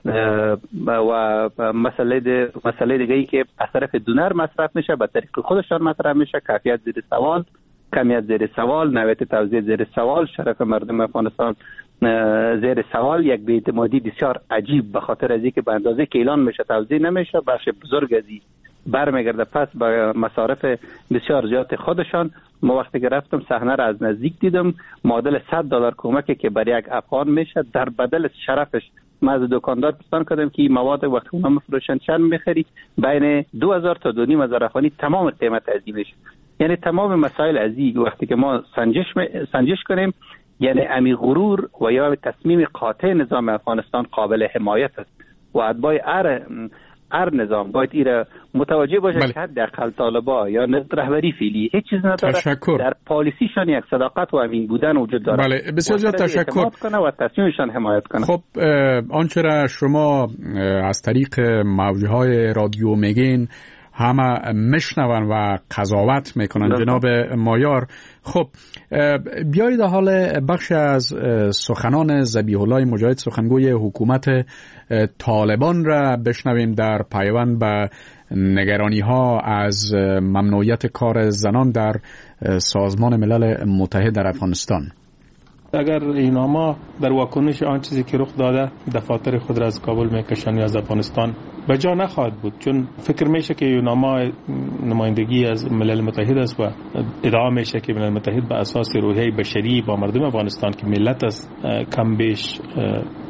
و مسئله مسئله دیگه ای که از طرف دونر مصرف میشه به طریق خودشان مطرح میشه، کیفیت زیر سوال، کمیت زیر سوال، نوعیت توزیع زیر سوال، شرف مردم افغانستان زیر سوال، یک بی‌اعتمادی بسیار عجیب به خاطر از اینکه به اندازه که اعلان میشه توزیع نمیشه، بخش بزرگ از این برمیگرده پس به مصارف بسیار زیاد خودشان. ما وقتی که رفتم صحنه را از نزدیک دیدم، معادل صد دلار کمکی که برای یک افغان میشه در بدل شرفش. من از دکاندار پرسان کردم که این مواد وقتی اونا میفروشن چند میخری؟ بین دو هزار تا دو نیم هزار افغانی تمام قیمت از این میشه. یعنی تمام مسائل از این وقتی که ما سنجش سنجش کنیم، یعنی امی غرور و یا تصمیم قاطع نظام افغانستان قابل حمایت است و اتباع ار ار نظام باید ایره متوجه باشه که حداقل طالبا یا رهبری فعلی هیچ چیز نداره، تشکر. در پالیسیشان یک صداقت و امین بودن وجود داره. بله بسیار زیاد تشکر کنه و تصمیمشان حمایت کنه. خب آنچه را شما از طریق موجهای رادیو میگین همه میشنون و قضاوت میکنن جناب مایار. خب بیایید حال بخش از سخنان ذبیح الله مجاهد سخنگوی حکومت طالبان را بشنویم در پیوند به نگرانی ها از ممنوعیت کار زنان در سازمان ملل متحد در افغانستان. اگر اینا ما در واکنش آن چیزی که رخ داده دفاتر خود را از کابل میکشن یا از افغانستان به جا نخواهد بود، چون فکر میشه که یوناما نمایندگی از ملل متحد است و ادعا میشه که ملل متحد به اساس روحیه بشری با مردم افغانستان که ملت است کم بیش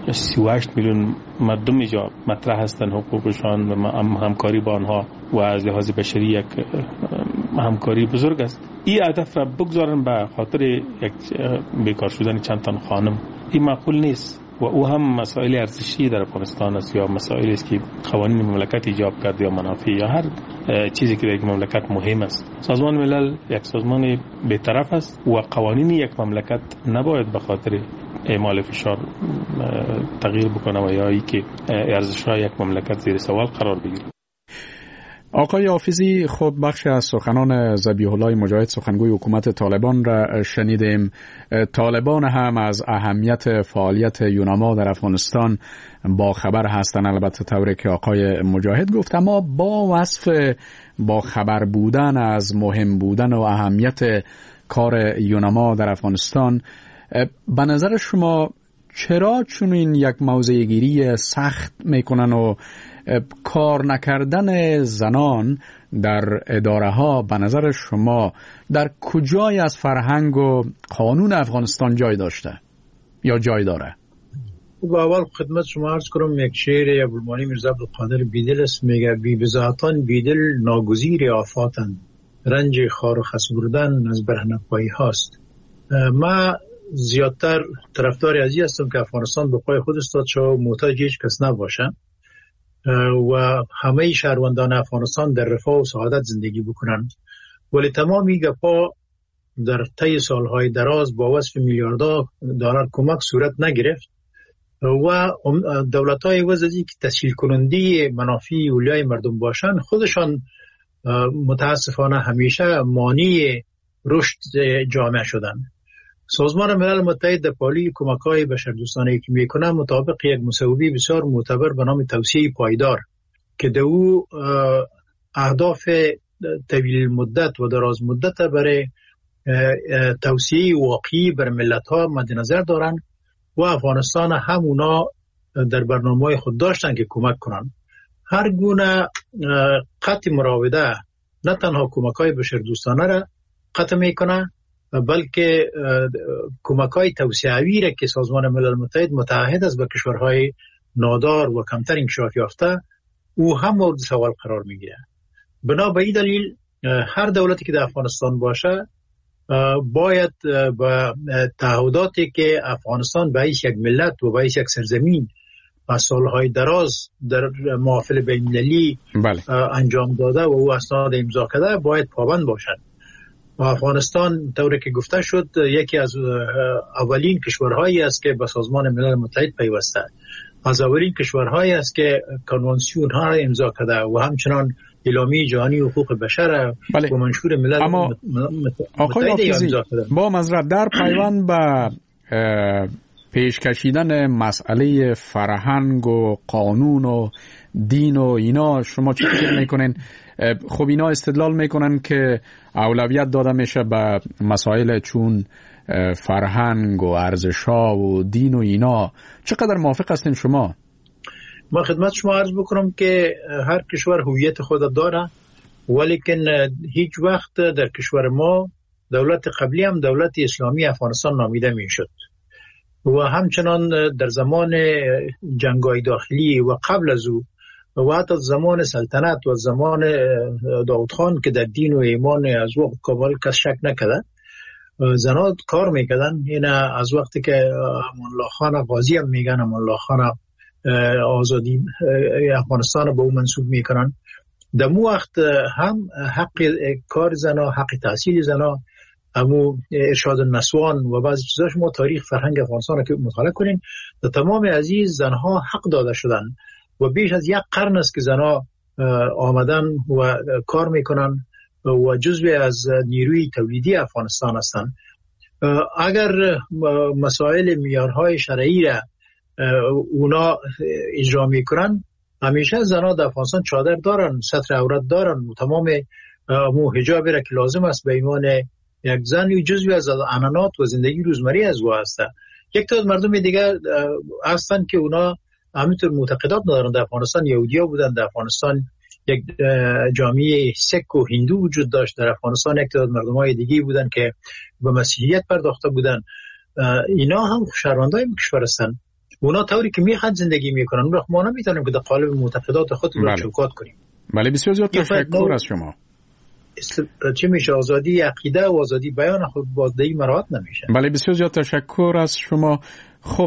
سی و هشت میلیون مردم اینجا مطرح هستن، حقوقشان و همکاری با آنها و از لحاظ بشری یک همکاری بزرگ است. این هدف را بگذارن به خاطر یک بیکار شدن چند تن خانم، این معقول نیست و او هم مسائل ارزشی در افغانستان است یا مسائلی است که قوانین مملکت ایجاب کرده یا منافع یا هر چیزی که در یک مملکت مهم است. سازمان ملل یک سازمان بی‌طرف است و قوانین یک مملکت نباید به خاطر اعمال فشار تغییر بکنه و یا ای که ارزش‌های یک مملکت زیر سوال قرار بگیره. آقای حافظی، خود بخشی از سخنان ذبیح الله مجاهد سخنگوی حکومت طالبان را شنیدیم. طالبان هم از اهمیت فعالیت یوناما در افغانستان با خبر هستند، البته طوری که آقای مجاهد گفت، اما با وصف با خبر بودن از مهم بودن و اهمیت کار یوناما در افغانستان، به نظر شما چرا چنین یک موضع گیری سخت میکنن و کار نکردن زنان در اداره ها به نظر شما در کجای از فرهنگ و قانون افغانستان جای داشته یا جای داره؟ با اول خدمت شما عرض کنم یک شعر ابوالمعالی میرزا عبدالقادر بیدل است، میگه بی بزاعتان بیدل ناگزیر آفاتن، رنج خار و خس بردن از برهنپایی هاست. ما زیادتر طرفدار ازی هستم که افغانستان به پای خود استاد شو محتاج هیچ کس نباشه و همه شهروندان افغانستان در رفاه و سعادت زندگی بکنند، ولی تمامی گپا در طی سالهای دراز با وصف میلیاردها دلار کمک صورت نگرفت و دولت‌های وزدی که تسهیل کننده منافع اولیای مردم باشند خودشان متاسفانه همیشه مانع رشد جامعه شدند. سازمان ملل متحد در پالی کمک‌های بشردوستانه که میکنه مطابق یک مصوبه بسیار معتبر به نام توسعه پایدار که در او اهداف طویل مدت و دراز مدت برای توسعه واقعی بر ملت‌ها مد نظر دارن و افغانستان هم اونا در برنامه‌های خود داشتن که کمک کنن. هر گونه قطع مراوده نه تنها کمک‌های بشردوستانه را قطع میکنه بلکه کمک‌های توسعه‌ای را که سازمان ملل متحد متعهد است به کشورهای نادار و کمتر انکشاف یافته او هم مورد سوال قرار میگیره. بنا به این دلیل هر دولتی که در افغانستان باشه باید با تعهداتی که افغانستان باعث یک ملت و باعث یک سرزمین از سالهای دراز در محافل بین‌المللی انجام داده و او اسناد امضا کرده باید پابند باشد. و افغانستان طوری که گفته شد یکی از اولین کشورهایی است که به سازمان ملل متحد پیوسته، از اولین کشورهایی است که کنوانسیون ها را امضا کرده و همچنان اعلامیه جهانی حقوق بشر بله. و منشور ملل اما متحد امضا کرده. با معذرت در پیوند به پیش کشیدن مسئله فرهنگ و قانون و دین و اینا شما چی فکر میکنین؟ خب اینا استدلال میکنن که اولویت داده میشه به مسائل چون فرهنگ و ارزش‌ها و دین و اینا. چقدر موافق هستین شما؟ ما خدمت شما عرض بکنم که هر کشور هویت خود داره، ولیکن هیچ وقت در کشور ما دولت قبلی هم دولت اسلامی افغانستان نامیده میشد و همچنان در زمان جنگ‌های داخلی و قبل از او و حتی زمان سلطنت و زمان داود خان که در دین و ایمان از وقت کامل کس شک نکرده زنات کار میکردن. این از وقتی که امان الله خان غازی هم میگن امان الله خان آزادی افغانستان به او منسوب میکنن، در مو وقت هم حق کار زنا، حق تحصیل زنا، همو ارشاد النسوان و بعضی چیزاش ما تاریخ فرهنگ افغانستان رو که مطالعه کنیم در تمام عزیز زنها حق داده شدن و بیش از یک قرن است که زنها آمدن و کار میکنن و جزو از نیروی تولیدی افغانستان هستند. اگر مسائل معیارهای شرعی را اونا اجرا میکنن، همیشه زنها در افغانستان چادر دارن، ستر عورت دارن و تمام مو حجابی را که لازم است به ایمان یک زن و جزوی از عنعنات و زندگی روزمره از او هست. یک تا مردم دیگه هستن که اونا همینطور معتقدات ندارن. در افغانستان یهودیا بودن، در افغانستان یک جامعه سک و هندو وجود داشت، در افغانستان یک تعداد مردمای دیگه بودن که به مسیحیت پرداخته بودن. اینا هم شهروندای کشور هستن اونا طوری که میخواد زندگی میکنن، ما نمیتونیم که در قالب معتقدات خود رو چوکات کنیم. بله بسیار زیاد تشکر از شما. چه میشه آزادی عقیده و آزادی بیان خود بازدهی مراعات نمیشه. بله بسیار زیاد تشکر از شما. خب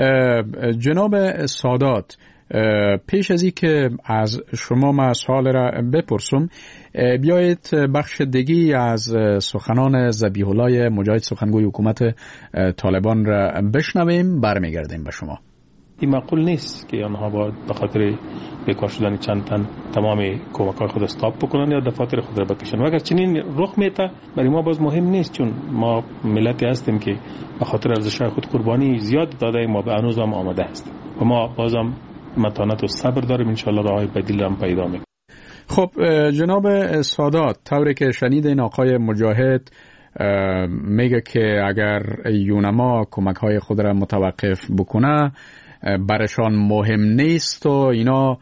جناب سادات، پیش از این که از شما ما سوال را بپرسم، بیایید بخش دیگی از سخنان ذبیح الله مجاهد سخنگوی حکومت طالبان را بشنویم، برمیگردیم به شما. این معقول نیست که آنها باید به خاطر بیکار شدن چند تن تمام کمک‌های خود استاپ بکنن یا دفاتر خود را بکشن. و اگر چنین رخ میته برای ما باز مهم نیست، چون ما ملتی هستیم که به خاطر ارزش‌های خود قربانی زیاد داده، ما به هنوز هم آماده هستیم و ما بازم متانت و صبر داریم، ان شاء الله راهی بدیل هم پیدا میکنیم. خب جناب سادات، طوری که شنیدین آقای مجاهد میگه که اگر یونما کمک‌های خود را متوقف بکنه برشان مهم نیست و اینا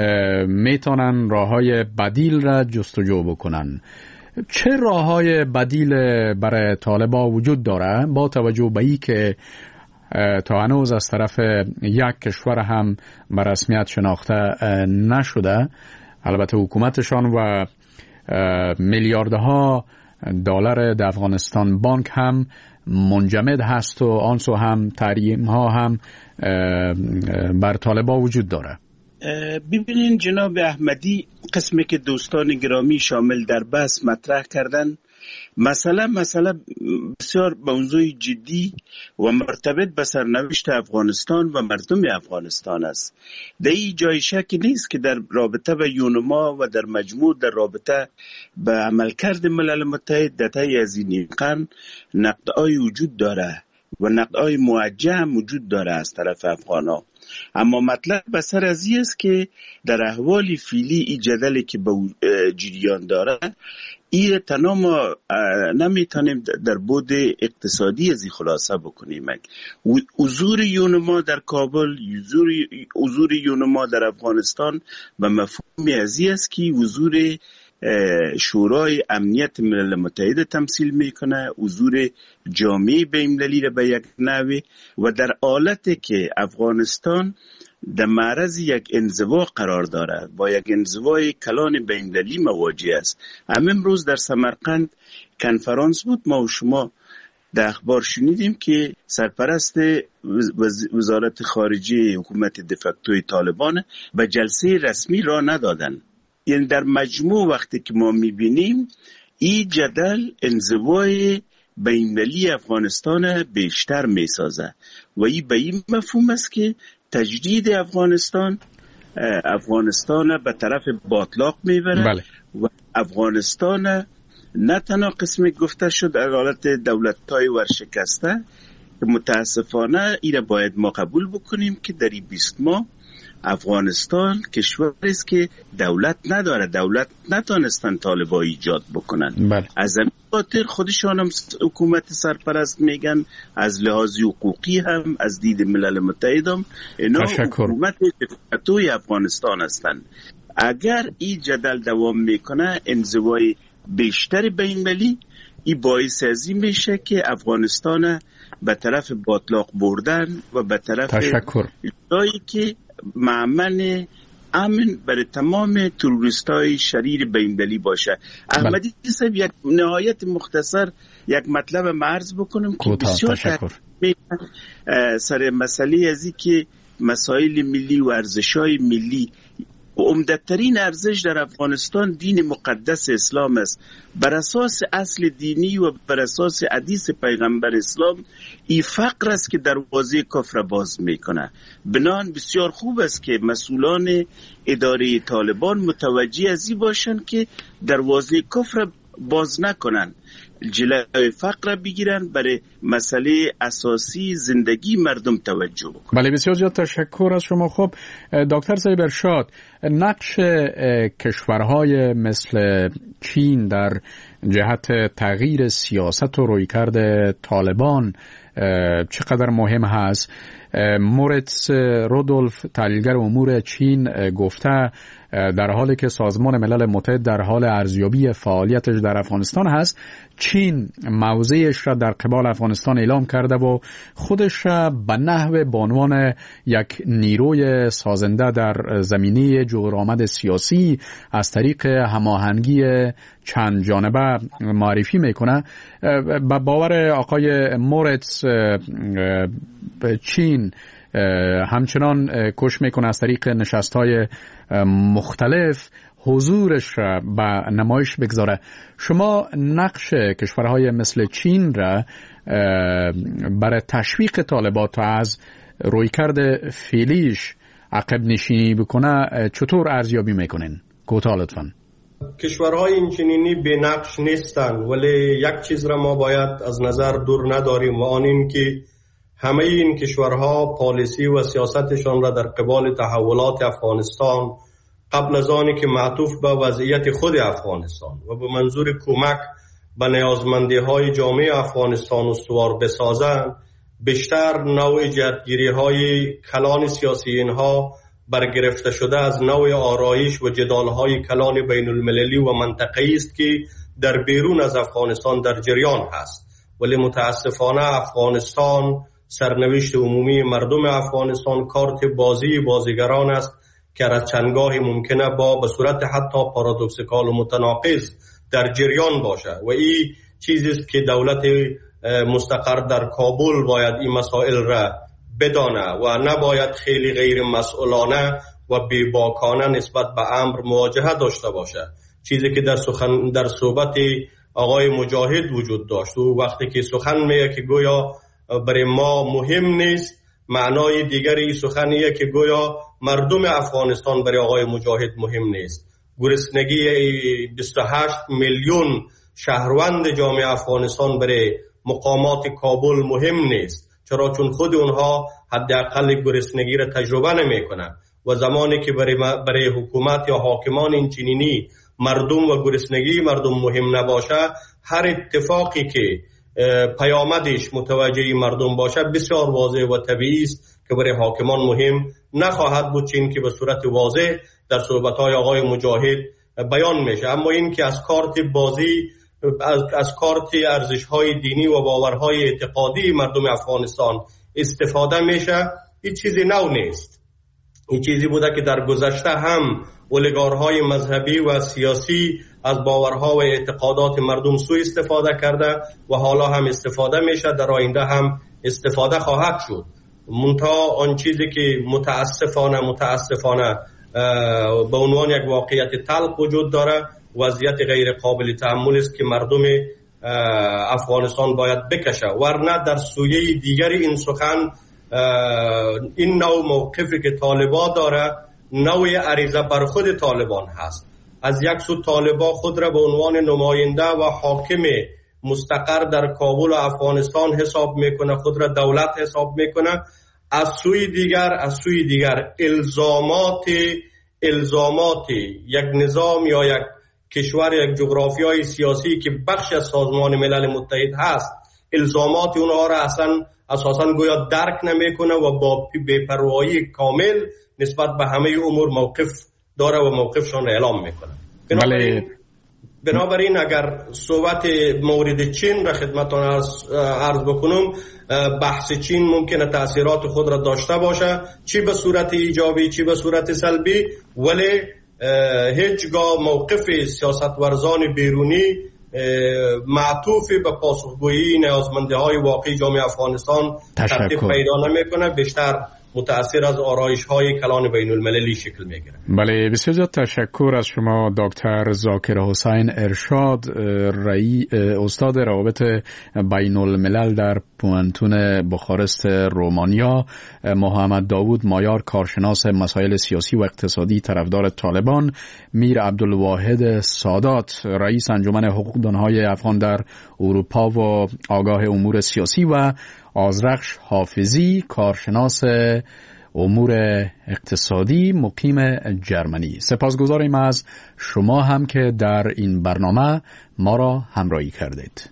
میتونن راههای بدیل را جستجو بکنن. چه راههای بدیل برای طالبا وجود داره با توجه به ای که تا هنوز از طرف یک کشور هم به رسمیت شناخته نشده؟ البته حکومتشان و میلیاردها دلار در افغانستان بانک هم منجمد هست و آنسو هم تحریم ها هم بر طالبا وجود داره. ببینین جناب احمدی، قسمی که دوستان گرامی شامل در بحث مطرح کردن، مثلا مثلا بسیار موضوع جدی و مرتبط به سرنوشت افغانستان و مردم افغانستان است. در این جای شک نیست که در رابطه به یونما و در مجموع در رابطه به عملکرد ملل متحد در طی از این قرن نقدهای وجود داره و نقدهای موجه هم وجود داره از طرف افغانا. اما مطلب بسر از این است که در احوال فعلی این جدلی که به جریان داره، این تنها ما نمیتونیم در بود اقتصادی از این خلاصه بکنیم. حضور یونما در کابل، حضور یونما در افغانستان به مفهوم از این است که حضور شورای امنیت ملل متحد تمثیل میکنه، حضور جامعه بین‌المللی را به یک نحوی، و در حالتی که افغانستان در معرض یک انزوا قرار داره، با یک انزوای کلان بین‌المللی مواجه است. هم امروز در سمرقند کنفرانس بود، ما و شما در اخبار شنیدیم که سرپرست وزارت خارجه حکومت دفکتوی طالبان به جلسه رسمی را ندادن. یعنی در مجموع وقتی که ما میبینیم این جدل انزوای بین‌المللی افغانستان بیشتر میسازه و این به این مفهوم است که تجدید افغانستان افغانستان به طرف باطلاق میبره. بله. و افغانستان نه تنها قسمی گفته شد در حالت دولت‌های ورشکسته که متاسفانه این باید ما قبول بکنیم که در این بیست ماه افغانستان کشوری است که دولت نداره، دولت نتونستن طالبا ایجاد بکنن. بله. از این خاطر خودشان هم حکومت سرپرست میگن از لحاظ حقوقی هم از دید ملل متحد هم اینا حکومت توی افغانستان هستن. اگر این جدل دوام میکنه، انزوای بیشتر بین‌المللی، این باعث ازی میشه که افغانستان به طرف باطلاق بردن و به طرف جایی که مأمن امن برای تمام تروریستای شریر بین‌المللی باشه. احمدی صاحب، یک نهایت مختصر یک مطلب مرز بکنم که بسیار سر مسئله ازی که مسائل ملی و ارزش‌های ملی و عمده‌ترین ارزش در افغانستان دین مقدس اسلام است. بر اساس اصل دینی و بر اساس حدیث پیغمبر اسلام، این فقر است که دروازه کفر باز میکنه. بنان بسیار خوب است که مسئولان اداره طالبان متوجه از این باشند که دروازه کفر باز نکنن، جلوی فقر بگیرن، برای مسئله اساسی زندگی مردم توجه بکنن. بله بسیار زیاد تشکر از شما. خب دکتر صاحب ارشاد، نقش کشورهای مثل چین در جهت تغییر سیاست و رویکرد طالبان چقدر مهم هست؟ موریتس رودولف، تحلیلگر امور چین، گفته در حالی که سازمان ملل متحد در حال ارزیابی فعالیتش در افغانستان هست، چین موضعش را در قبال افغانستان اعلام کرده و خودش را به نحو به عنوان یک نیروی سازنده در زمینه جغرافیای سیاسی از طریق هماهنگی چند جانبه معرفی میکنه. به باور آقای مورتس، چین همچنان کوشش میکنه از طریق نشست‌های مختلف حضورش را به نمایش بگذاره. شما نقش کشورهای مثل چین را برای تشویق طالبات تا از رویکرد فعلیش عقب نشینی بکنه چطور ارزیابی میکنین؟ کوتاه لطفاً. کشورهای اینچنینی به نقش نیستن، ولی یک چیز را ما باید از نظر دور نداریم و آن این که همه این کشورها پالیسی و سیاستشان را در قبال تحولات افغانستان قبل از آنی که معطوف به وضعیت خود افغانستان و به منظور کمک به نیازمندی های جامعه افغانستان استوار بسازند، بیشتر نوع جهتگیری های کلان سیاسی اینها برگرفته شده از نوع آرایش و جدال های کلان بین المللی و منطقه‌ای است که در بیرون از افغانستان در جریان هست. ولی متاسفانه افغانستان، سرنوشت عمومی مردم افغانستان کارت بازی بازیگران است که از چندگاهی ممکنه با به صورت حتی پارادوکسیکال و متناقض در جریان باشه و این چیزی است که دولت مستقر در کابل باید این مسائل را بدانه و نباید خیلی غیر مسئولانه و بیباکانه نسبت به امر مواجهه داشته باشه. چیزی که در سخن در صحبت آقای مجاهد وجود داشت و وقتی که سخن میگه که گویا برای ما مهم نیست، معنای دیگری سخنیه که گویا مردم افغانستان برای آقای مجاهد مهم نیست. گرسنگی بیست و هشت میلیون شهروند جامعه افغانستان برای مقامات کابل مهم نیست. چرا؟ چون خود اونها حداقل گرسنگی را تجربه نمیکنن و زمانی که برای برای حکومت یا حاکمان این چنینی مردم و گرسنگی مردم مهم نباشه، هر اتفاقی که پیامدش متوجه مردم باشه بسیار واضح و طبیعی است که برای حاکمان مهم نخواهد بود، چون که به صورت واضح در صحبت‌های آقای مجاهد بیان میشه. اما این که از کارت بازی از, از کارت ارزش‌های دینی و باورهای اعتقادی مردم افغانستان استفاده میشه، این چیزی نو نیست. این چیزی بوده که در گذشته هم اولیگارهای مذهبی و سیاسی از باورها و اعتقادات مردم سوء استفاده کرده و حالا هم استفاده میشه، در آینده هم استفاده خواهد شد. منتها آن چیزی که متاسفانه متاسفانه به عنوان یک واقعیت تلخ وجود داره، وضعیت غیر قابل تحمل است که مردم افغانستان باید بکشه، ورنه در سویه دیگری این سخن این نوع موقفی که طالبان داره نوع عریضه بر خود طالبان هست. از یک سو طالبان خود را به عنوان نماینده و حاکم مستقر در کابل و افغانستان حساب میکنه، خود را دولت حساب میکنه. از سوی دیگر از سوی دیگر الزامات الزامات یک نظام یا یک کشور، یک جغرافیای سیاسی که بخش از سازمان ملل متحد هست، الزامات اونها را اصلا اساساً گویا درک نمیکنه و با بی‌پروایی کامل نسبت به همه امور موقف داره و موقفشان را اعلام میکنه. بنابراین بنابراین اگر صحبت مورد چین را خدمتتان عرض بکنم، بحث چین ممکنه تأثیرات خود را داشته باشه، چی به صورت ایجابی چی به صورت سلبی، ولی هیچگاه موقف سیاستورزان بیرونی معطوف به پاسخگویی نیازمندی‌های واقعی جامعه افغانستان ترتیب پیدا نمی‌کنه، بیشتر متأثر از آرایش‌های کلان بین المللی شکل می‌گیره. بله، بسیار زیاد تشکر از شما دکتر ذاکر حسین ارشاد، رئی استاد روابط بین الملل در پوانتون بخارست رومانیا، محمد داوود مایار کارشناس مسائل سیاسی و اقتصادی طرفدار طالبان، میر عبدالواحد سادات رئیس انجمن حقوق دانهای افغان در اروپا و آگاه امور سیاسی و آذرخش حافظی کارشناس امور اقتصادی مقیم جرمنی. سپاسگزاریم از شما هم که در این برنامه ما را همراهی کردید.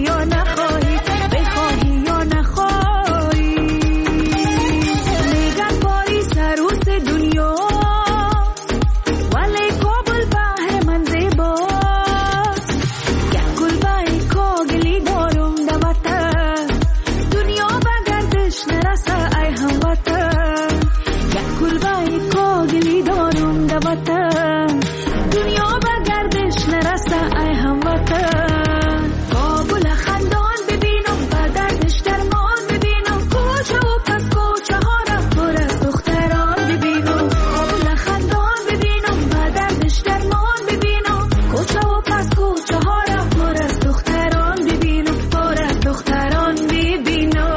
یا نخواهی، بخواهی یا نخواهی. میگن پاریس عروس دنیا، ولی کابل بحر من زیباست. یک کلبه کاغلی دارم در وطن، دنیا به گردش نرسه ای هموطن. یک کلبه کاغلی دارم در وطن، دنیا به گردش نرسه ای هموطن. کابل خندان ببینم به دردش درمان ببینم، کوچه و پس کوچه ها را پر از دختران ببینم. کابل خندان ببینم به دردش درمان ببینم، کوچه و پس کوچه ها را پر از دختران ببینم، پر از دختران ببینم.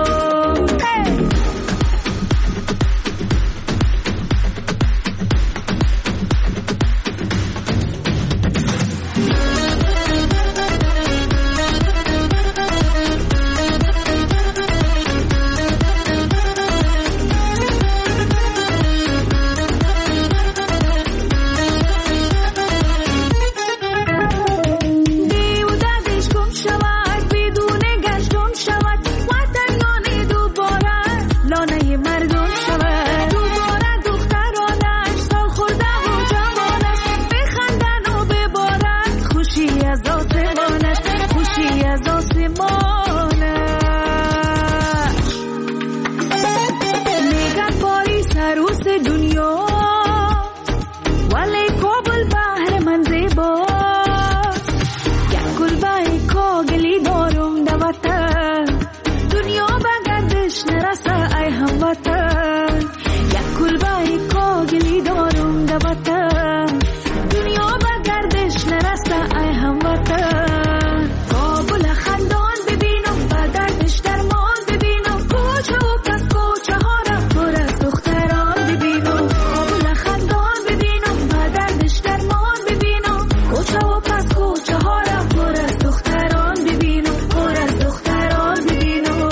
دیو دردش گم شود بدون گشتم شود، وطن لانه دوباره لانه مردم شود. دوباره دخترانش سال خورده و جوانش، بخندن و ببارن خوشی از آسمانش، خوشی از آسمانش. میگن پاریس عروس دنیا، ولی کابل بحر من زیباست. یک کلبه کاغلی دارم در وطن، دنیا به گردش نرسه ای هموطن. یک کلبه کاغلی دارم در وطن، دنیا به گردش نرسه ای هموطن. کابل خندان ببینم به دردش درمان ببینم، کوچه و پس کوچه ها را پر از دختران ببینم. کابل خندان ببینم به دردش درمان ببینم، کوچه و پس کوچه ها را پر از دختران ببینم، پر از دختران ببینم.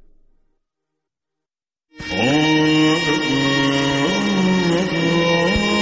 Oh